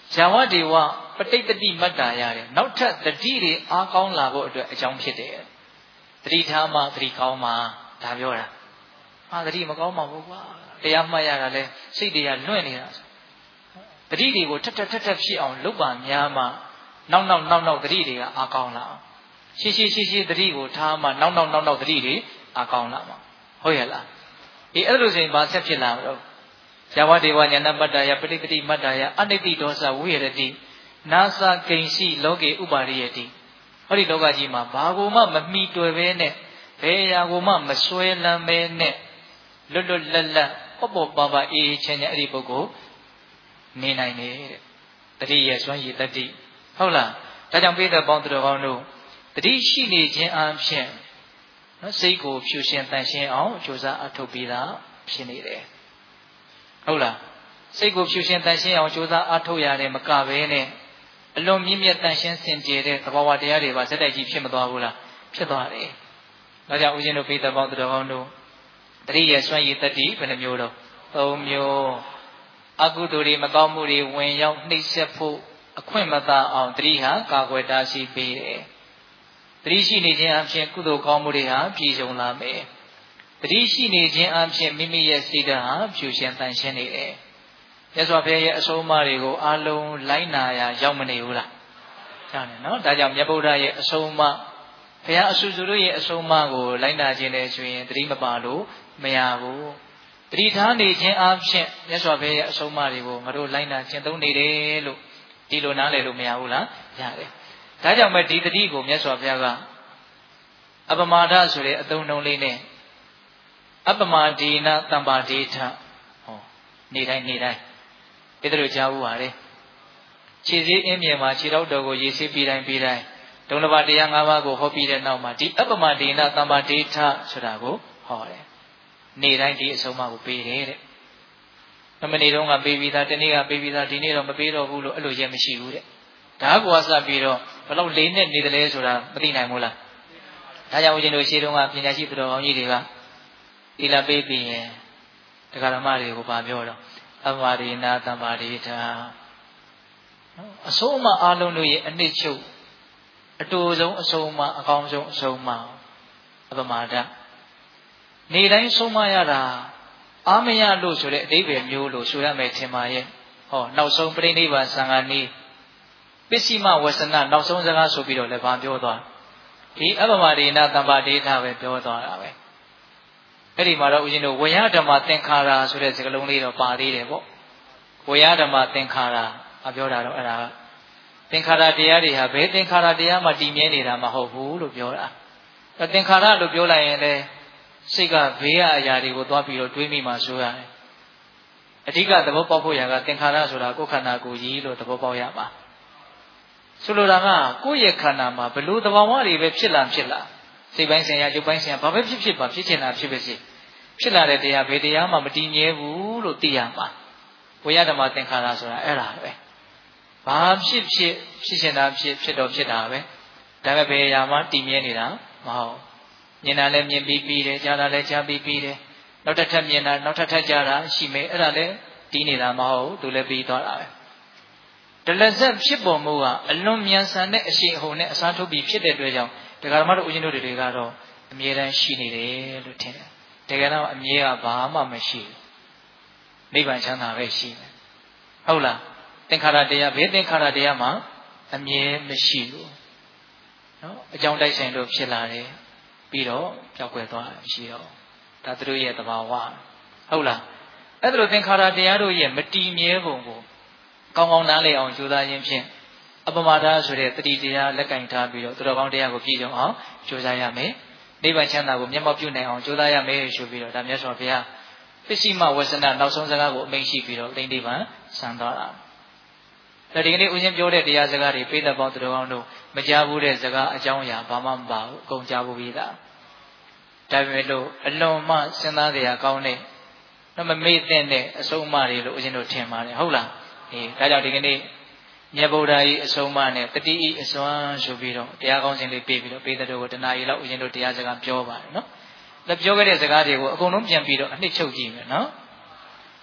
ဇာဝတေဝပဋိတတိမတ္တာရတယ်နောက်ထပ်တတိတွေအားကောင်းလာဖို့အတွက်အကြောင်းဖြစ်တယ်တတိထားမှတတိကောင်းမှဒါပြောတာတတိမကောင်းပါဘူးကွာတရားမှတ်ရတာလဲစိတ်တွေကလွင့်နေတာတတိတွေကိုထက်ထက်ဖြစ်အောင်လုပ်ပါများမှနောက်တတိတွေကအားကောင်းလာအောင်ရှိတတိကိုထားမှနောက်တတိတွေအားကောင်းလာမှာဟုတ်ရဲ့လားအဲ့လိုဆိုရင်ဘာဆက်ဖြစ်လာမလို့ဇာဝတေဝဉာဏပတ္တယပဋိတတိမတ္တယအနိတ္တိဒောသဝိရတိနာသကိဉ္စီလောကေဥပါရိယတိဟောဒီလောကကြီးမှာဘာကိုမှမမီတွေ့ပဲနဲ့ဘယ်အရာကိုမှမစွဲလမ်းပဲနဲ့လွတ်လပ်ပေါ့ပါပါအေးချမ်းအဲ့ဒီပုဂ္ဂိုလ်နေနိုင်တယ်တဲ့တတိယစွမ်းရည်တတိဟုတ်လားဒါကြောင့်ပိဿပေါင်းသူတော်ကောင်းတို့တတိရှိနေခြင်းအပြင်စိတ်ကိုဖြူရှင်တန်ရှင်းအောင်ကြိုးစားအထောက်ပေးတာဖြစ်နေတယ်ဟုတ်လားစိတ်ကိုဖြူရှင်တန်ရှင်းအောင်ကြိုးစားအထောက်ရတယ်မကပဲနဲ့အလွန်မြင့်မြတ်တန်ရှင်းစင်ကြယ်တဲ့သဘာဝတရားတွေပါစက်တိုက်ကြီးဖြစ်မသွားဘူးလားဖြစ်သွားတယ်ဒါကြောင့်ဦးဇင်းတို့ပိဿပေါင်းသူတော်ကောင်းတို့တတိယစွမ်းရည်တတိဘယ်နှမျိုးတော့၃မျိုးအကုသိုလ်တွေမကောင်းမှုတွေဝင်ရောက်နှိပ်စက်ဖို့အခွင့်မသာအောင်တတိဟာကာကွယ်တားဆီးပေးတယ်တတိရှိနေခြင်းအပြင်ကုသိုလ်ကောင်းမှုတွေဟာပြည့်စုံလာမယ်တတိရှိနေခြင်းအပြင်မိမိရဲ့စိတ်ဓာတ်ဟာဖြူရှင်တန်ရှင်းနေတယ်မြတ်စွာဘုရားရဲ့အဆုံးအမတွေကိုအလုံးလိုက်နာရရောက်မနေဘူးလားကြားတယ်နော်ဒါကြောင့်မြတ်ဗုဒ္ဓရဲ့အဆုံးအမဘုရားအဆူဆူတို့ရဲ့အဆုံးအမကိုလိုက်နာခြင်းနဲ့ဆိုရင်တတိမပါလို့မရဘူးတတိထားနေခြင်းအပြင်မြတ်စွာဘုရားရဲ့အဆုံးအမတွေကိုငါတို့လိုက်နာခြင်းသုံးနေတယ်လို့ဒီလိုနားလည်လို့မရဘူးလားရတယ်ဒါကြောင့်ပဲဒီတတိကိုမြတ်စွာဘုရားကအပမာဒဆိုတဲ့အသုံးနှုန်းလေးနဲ့အပမာဒေနတမ္ပါဒေထနေတိုင်းအဲ့ဒါလိုကြားဘူးပါလေခြေစည်းအင်းမြေမှာခြေထောက်တော်ကိုရေဆေးပြီးတိုင်းဒုံလဘတရား၅ပါးကိုဟောပြီးတဲ့နောက်မှာဒီအပမဒေနတမ္ပါဒေထဆိုတာကိုဟောတယ်နေတိုင်းဒီအဆုံးအမကိုပေးတယ်တဲ့မနေ့တုန်းကပေးပြီးသားတနေ့ကပေးပြီးသားဒီနေ့တော့မပေးတော့ဘူးလို့အဲ့လိုရဲ့မရှိဘူးတဲ့ဒါကွာစပြီးတော့ဘလောက်လေးနဲ့နေတယ်လဲဆိုတာမသိနိုင်ဘူးလားဒါကြောင့်ဦးဇင်းတို့ရှေးတုန်းကပညာရှိသူတော်ကောင်းကြီးတွေကသီလပေးပြီးရင်တရားဓမ္မတွေကိုဗာပြောတော့အပမဒေနတမ္ပါဒေထအဆုံးအမအလုံးတို့ရဲ့အနှစ်ချုပ်အတူဆုံးအဆုံးအမအကောင်းဆုံးအဆုံးအမအပမာဒနေတိုင်းဆုံးမရတာအာမရလို့ဆိုတဲ့အဓိပ္ပာယ်မျိုးလို့ဆိုရမယ်ထင်ပါရဲ့နောက်ဆုံးပြိဋိဘံသံဃာနည်းပစ္စည်းမဝဆနနောက်ဆုံးစကားဆိုပြီးတော့လည်းဗာပြောသွားဒီအပမဒေနတမ္ပါဒေထပဲပြောသွားတာပဲအဲ့ဒီမှာတော့ဦးဇင်းတို့ဝေယဓမ္မသင်္ခါရဆိုတဲ့စကားလုံးလေးတော့ပါသေးတယ်ပေါ့ဝေယဓမ္မသင်္ခါရပြောတာတော့အဲ့ဒါသင်္ခါရတရားတွေဟာဘယ်သင်္ခါရတရားမှတည်မြဲနေတာမဟုတ်ဘူးလို့ပြောတာသင်္ခါရလို့ပြောလိုက်ရင်လည်းစိတ်ကဘေးရအရာတွေကိုသွားပြီးတော့တွေးမိမှဆိုရတယ်အဓိကသဘောပေါက်ဖို့ရကသင်္ခါရဆိုတာကိုယ်ခန္ဓာကိုယ်ကြီးလို့သဘောပေါက်ရမှာဆိုလိုတာကကိုယ့်ရဲ့ခန္ဓာမှာဘလို့သဘာဝတွေပဲဖြစ်လာစိတ်ပိုင်းဆိုင်ရာရုပ်ပိုင်းဆိုင်ရာဘာပဲဖြစ်ပါဖြစ်ချင်တာဖြစ်ပါစေဖြစ်လာတဲ့တရားဘယ်တရားမှမတည်မြဲဘူးလို့သိရမှာဝေယဓမ္မသင်္ခါရဆိုတာအဲ့ဒါပဲဘာဖြစ်ချင်တာဖြစ်တော့ဖြစ်တာပဲဒါပေမဲ့ဘယ်အရာမှတည်မြဲနေတာမဟုတ်မြင်တာလည်းမြင်ပြီးတယ်ကြားတာလည်းကြားပြီးတယ်နောက်ထပ်မြင်တာနောက်ထပ်ကြားတာရှိမယ်အဲ့ဒါလည်းတည်နေတာမဟုတ်သူလည်းပြီးသွားတာပဲတလဆက်ဖြစ်ပေါ်မှုကအလွန်မြန်ဆန်တဲ့အရှိန်အဟုန်နဲ့အစားထုတ်ပြီးဖြစ်တဲ့အတွက်ကြောင့်တရားဓမ္မတို့ဦးဇင်းတို့တွေကတော့အမြဲတမ်းရှိနေတယ်လို့ထင်တယ်တကယ်တော့အမြဲကဘာမှမရှိဘူးနိဗ္ဗာန်ချမ်းသာပဲရှိတယ်ဟုတ်လားသင်္ခါရတရားဘေးသင်္ခါရတရားမှာအမြဲမရှိဘူးနော်အကြောင်းတိုက်ဆိုင်လို့ဖြစ်လာတယ်ပြီးတော့ပျောက်ကွယ်သွားတာရှိတော့ဒါသူတို့ရဲ့သဘာဝဟုတ်လားအဲ့ဒါလိုသင်္ခါရတရားတို့ရဲ့မတည်မြဲပုံကိုကောင်းကောင်းနားလည်အောင်ကြိုးစားခြင်းဖြင့်အပမဒါဆိုတဲ့တတိတရားလက်ကင်ထားပြီးတော့သူတော်ကောင်းတရားကိုပြည့်စုံအောင်ကြိုးစားရမယ်နိဗ္ဗာန်ချမ်းသာကိုမျက်မှောက်ပြုနိုင်အောင်ကြိုးစားရမယ်ဆိုပြီးတော့ဒါမြတ်စွာဘုရားပစ္စည်းမဝဆနနောက်ဆုံးစကားကိုအမိန့်ရှိပြီးတော့တိဋ္ဌိပံဆံသွားတာဒါဒီကနေ့ဦးဇင်းပြောတဲ့တရားစကားတွေပိဋကပေါင်းသူတော်ကောင်းတို့မကြားဘူးတဲ့စကားအကြောင်းအရာဘာမှမပါဘူးအကုန်ကြားဘူးပြီးသားဒါပေမဲ့လို့အလွန်မှစဉ်းစားကြရကောင်းတဲ့မမေ့တဲ့အဆုံးအမတွေလို့ဦးဇင်းတို့ထင်ပါတယ်ဟုတ်လားဒါကြောင့်ဒီကနေ့မြတ်ဗုဒ္ဓ၏အဆုံးအမနဲ့တတိဤအစွမ်းဆိုပြီးတော့တရားကောင်းစဉ်လေးပေးပြီးတော့ပိဋကတို့ကိုတဏှာကြီးလောက်ဦးဇင်းတို့တရားစကားပြောပါတယ်နော်လက်ပြောခဲ့တဲ့စကားတွေကိုအကုန်လုံးပြန်ပြီးတော့အနှစ်ချုပ်ကြည့်မယ်နော်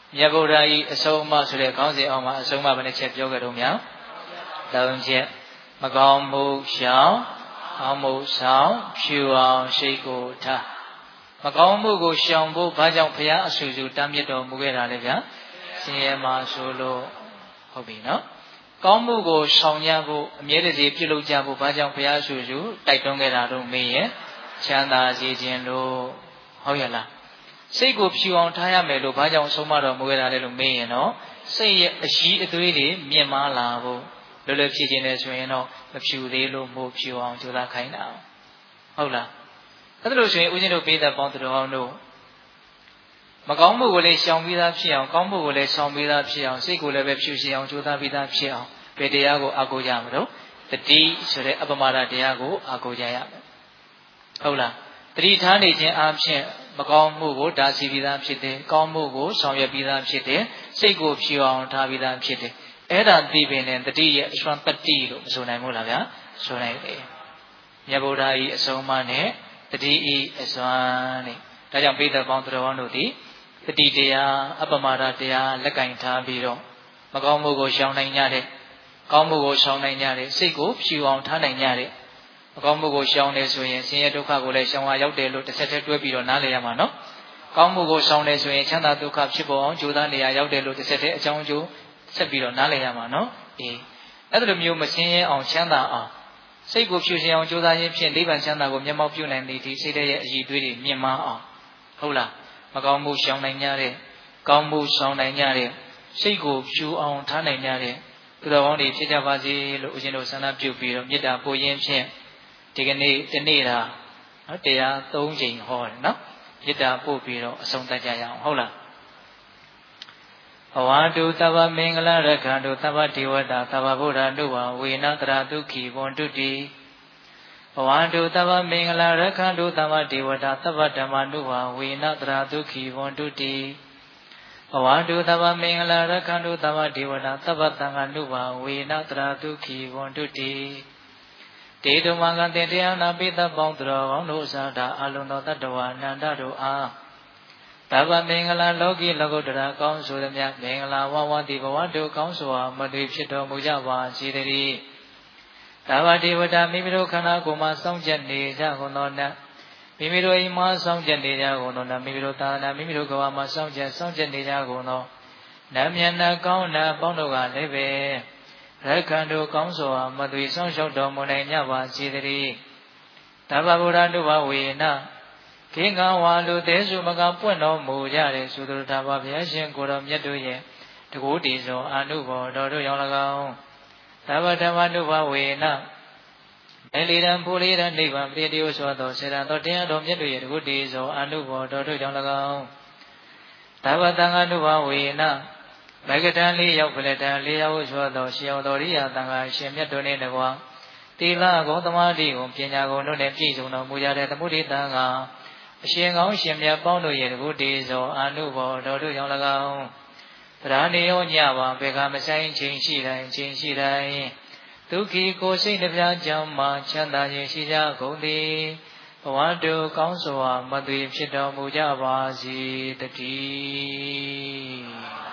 မြတ်ဗုဒ္ဓဤအဆုံးအမဆိုတဲ့ခေါင်းစဉ်အောက်မှာအဆုံးအမဘယ်နှချက်ပြောကြတော့များ၃ချက်မကောင်းမှုရှောင်ကောင်းမှုဆောင်ဖြူအောင်ရှိကိုထားမကောင်းမှုကိုရှောင်ဖို့ဘာကြောင့်ဘုရားအဆူဆူတားမြစ်တော်မူခဲ့တာလဲဗျာဆင်းရဲမှာဆိုလို့ဟုတ်ပြီနော်ကောင်းမှုကိုဆောင်ကြဖို့အမြဲတစေပြုလုပ်ကြဖို့ဘာကြောင့်ဘုရားအဆူဆူတိုက်တွန်းခဲ့တာတော့မေးရင်ချမ်းသာစေခြင်းလို့ဟုတ်ရလားစိတ်ကိုဖြူအောင်ထားရမယ်လို့ဘာကြောင့်ဆုံးမတော်မူခဲ့တာလဲလို့မေးရင်တော့စိတ်ရဲ့အရှိအသွေးတွေမြင့်မားလာဖို့လွယ်လွယ်ဖြစ်ခြင်းနဲ့ဆိုရင်တော့မဖြူသေးလို့မို့ဖြူအောင်ကြိုးစားခိုင်းတာဟုတ်လားအဲ့ဒါလို့ဆိုရင်ဦးဇင်းတို့ပေးတဲ့ပေါင်းသူတော်တို့မကောင်းမှုကိုလည်းရှောင်ပြီးသားဖြစ်အောင်ကောင်းမှုကိုလည်းဆောင်ပြီးသားဖြစ်အောင်စိတ်ကိုလည်းပဲဖြူစင်အောင်ကြိုးစားပြီးသားဖြစ်အောင်ဘယ်တရားကိုအားကိုးကြမလို့တတိဆိုတဲ့အပမဒတရားကိုအားကိုးကြရမယ်ဟုတ်လားတတိထားနေခြင်းအပြင်မကောင်းမှုကိုဒါစီပြီးသားဖြစ်တယ်ကောင်းမှုကိုဆောင်ရွက်ပြီးသားဖြစ်တယ်စိတ်ကိုဖြူအောင်ထားပြီးသားဖြစ်တယ်အဲ့ဒါသိပင်နဲ့တတိရဲ့အစွမ်းတတိလို့မဆိုနိုင်ဘူးလားဗျာဆိုနိုင်တယ်မြတ်ဗုဒ္ဓဤအဆုံးအမနဲ့တတိဤအစွမ်းနဲ့ဒါကြောင့်ပိဋကပေါင်းသူတော်တို့သည်တတိတရားအပမဒတရားလက်ကင်ထားပြီးတော့မကောင်းမှုကိုရှောင်နိုင်ကြတဲ့ကောင်းမှုကိုရှောင်နိုင်ကြတဲ့စိတ်ကိုဖြူအောင်ထားနိုင်ကြတဲ့မကောင်းမှုကိုရှောင်နေဆိုရင်ဆင်းရဲဒုက္ခကိုလည်းရှောင်ရရောက်တယ်လို့တစ်ဆက်တည်းတွဲပြီးတော့နားလည်ရမှာနော်ကောင်းမှုကိုရှောင်နေဆိုရင်ချမ်းသာဒုက္ခဖြစ်ပေါ်အောင်ကြိုးစားနေရရောက်တယ်လို့တစ်ဆက်တည်းအကြောင်းအကျိုးဆက်ပြီးတော့နားလည်ရမှာနော်အေးအဲ့လိုမျိုးမဆင်းရဲအောင်ချမ်းသာအောင်စိတ်ကိုဖြူစင်အောင်ကြိုးစားခြင်းဖြင့်နိဗ္ဗာန်ချမ်းသာကိုမျက်မှောက်ပြုနိုင်သည်ဒီစိတ်ရဲ့အည်သွေးတွေမြင့်မားအောင်ဟုတ်လားမကောင်းမှုရှောင်နိုင်ကြတဲ့ကောင်းမှုဆောင်နိုင်ကြတဲ့စိတ်ကိုဖြူအောင်ထားနိုင်ကြတဲ့သူတော်ကောင်းတွေဖြစ်ကြပါစေလို့ဦးဇင်းတို့ဆန္ဒပြုပြီးတော့မေတ္တာပို့ရင်းဖြင့်ဒီကနေ့တနေ့တာနော်တရား၃ချိန်ဟောတယ်နော်မေတ္တာပို့ပြီးတော့အဆုံးသတ်ကြရအောင်ဟုတ်လားဘဝတုသဗ္ဗမင်္ဂလရက္ခန္တုသဗ္ဗဒေဝတာသဗ္ဗဗုဒ္ဓနုဝဝေနတရာဒုက္ခိဝန္တုတိဘဝတုသဗ္ဗမင်္ဂလရက္ခန္တုသဗ္ဗဒေဝတာသဗ္ဗဓမ္မနုဝဝေနတရာဒုက္ခိဝန္တုတိဘဝတုသဗ္ဗမင်္ဂလရက္ခန္တုသဗ္ဗဒေဝတာသဗ္ဗသံဃာနုဝဝေနတရာဒုက္ခိဝန္တုတိတေတုမကတေတရားနာပိသပေါင်းသူတော်ကောင်းတို့သာတာအလုံးသောတတ္တဝါအနန္တတို့အားသဗ္ဗမင်္ဂလာလောကီလောကုတ္တရာကောင်းဆိုသည်မြတ်မင်္ဂလာဝဝတိဘဝတို့ကောင်းစွာမတွေ့ဖြစ်တော်မူကြပါစေတည်းသဗ္ဗဒေဝတာမိမိတို့ခန္ဓာကိုယ်မှာစောင့်ကြနေကြကုန်သောနတ်မိမိတို့အိမ်မှာစောင့်ကြနေကြကုန်သောနတ်မိမိတို့သာသနာမိမိတို့ကဘာမှာစောင့်ကြနေကြကုန်သောနတ်မြတ်နာကောင်းနာပေါင်းတို့ကလည်းပဲရက္ခန္တုကောင်းစွာမတွေ့ဆောင်ရှောက်တော်မူနိုင်ကြပါစေတည်းသဗ္ဗဗုဒ္ဓနုဘဝေနခေငါဝါလူသေးစုမကပွင့်တော်မူကြတဲ့သုတ္တရာဘုရားရှင်ကိုယ်တော်မြတ်တို့ရဲ့တကူတည်စွာအာနုဘော်တော်တို့ရောက်၎င်းသဗ္ဗဓမ္မနုဘဝေနအလီရန်ပူလီရန်နိဗ္ဗာန်ပြည့်တည်စွာသောစေတသောတရားတော်မြတ်တို့ရဲ့တကူတည်စွာအာနုဘော်တော်တို့ရောက်၎င်းသဗ္ဗသံဃာနုဘဝေနမဂ္ဂတံလေးရောက်ဖလက်တံလေးရောက်စွာသောရှင်အောင်တော်ရိယာသံဃာရှင်မြတ်တို့နှင့်တကွာသီလဂုဏ်သမာဓိဂုဏ်ပညာဂုဏ်တို့နှင့်ပြည့်စုံတော်မူကြတဲ့သမုဒိသံဃာအရှင်ကောင်းရှင်မြတ်ပေါင်းတို့ရဲ့တကုတည်သောအာနုဘော်တော်တို့ကြောင့်၎င်းဗราဏီယောညပါဘေကမဆိုင်ခြင်းရှိတိုင်းဒုက္ခိကိုစိတ်နှပြကြောင့်မှချမ်းသာခြင်းရှိကြကုန်သည်ဘဝတို့ကောင်းစွာမသွေဖြစ်တော်မူကြပါစေတည်း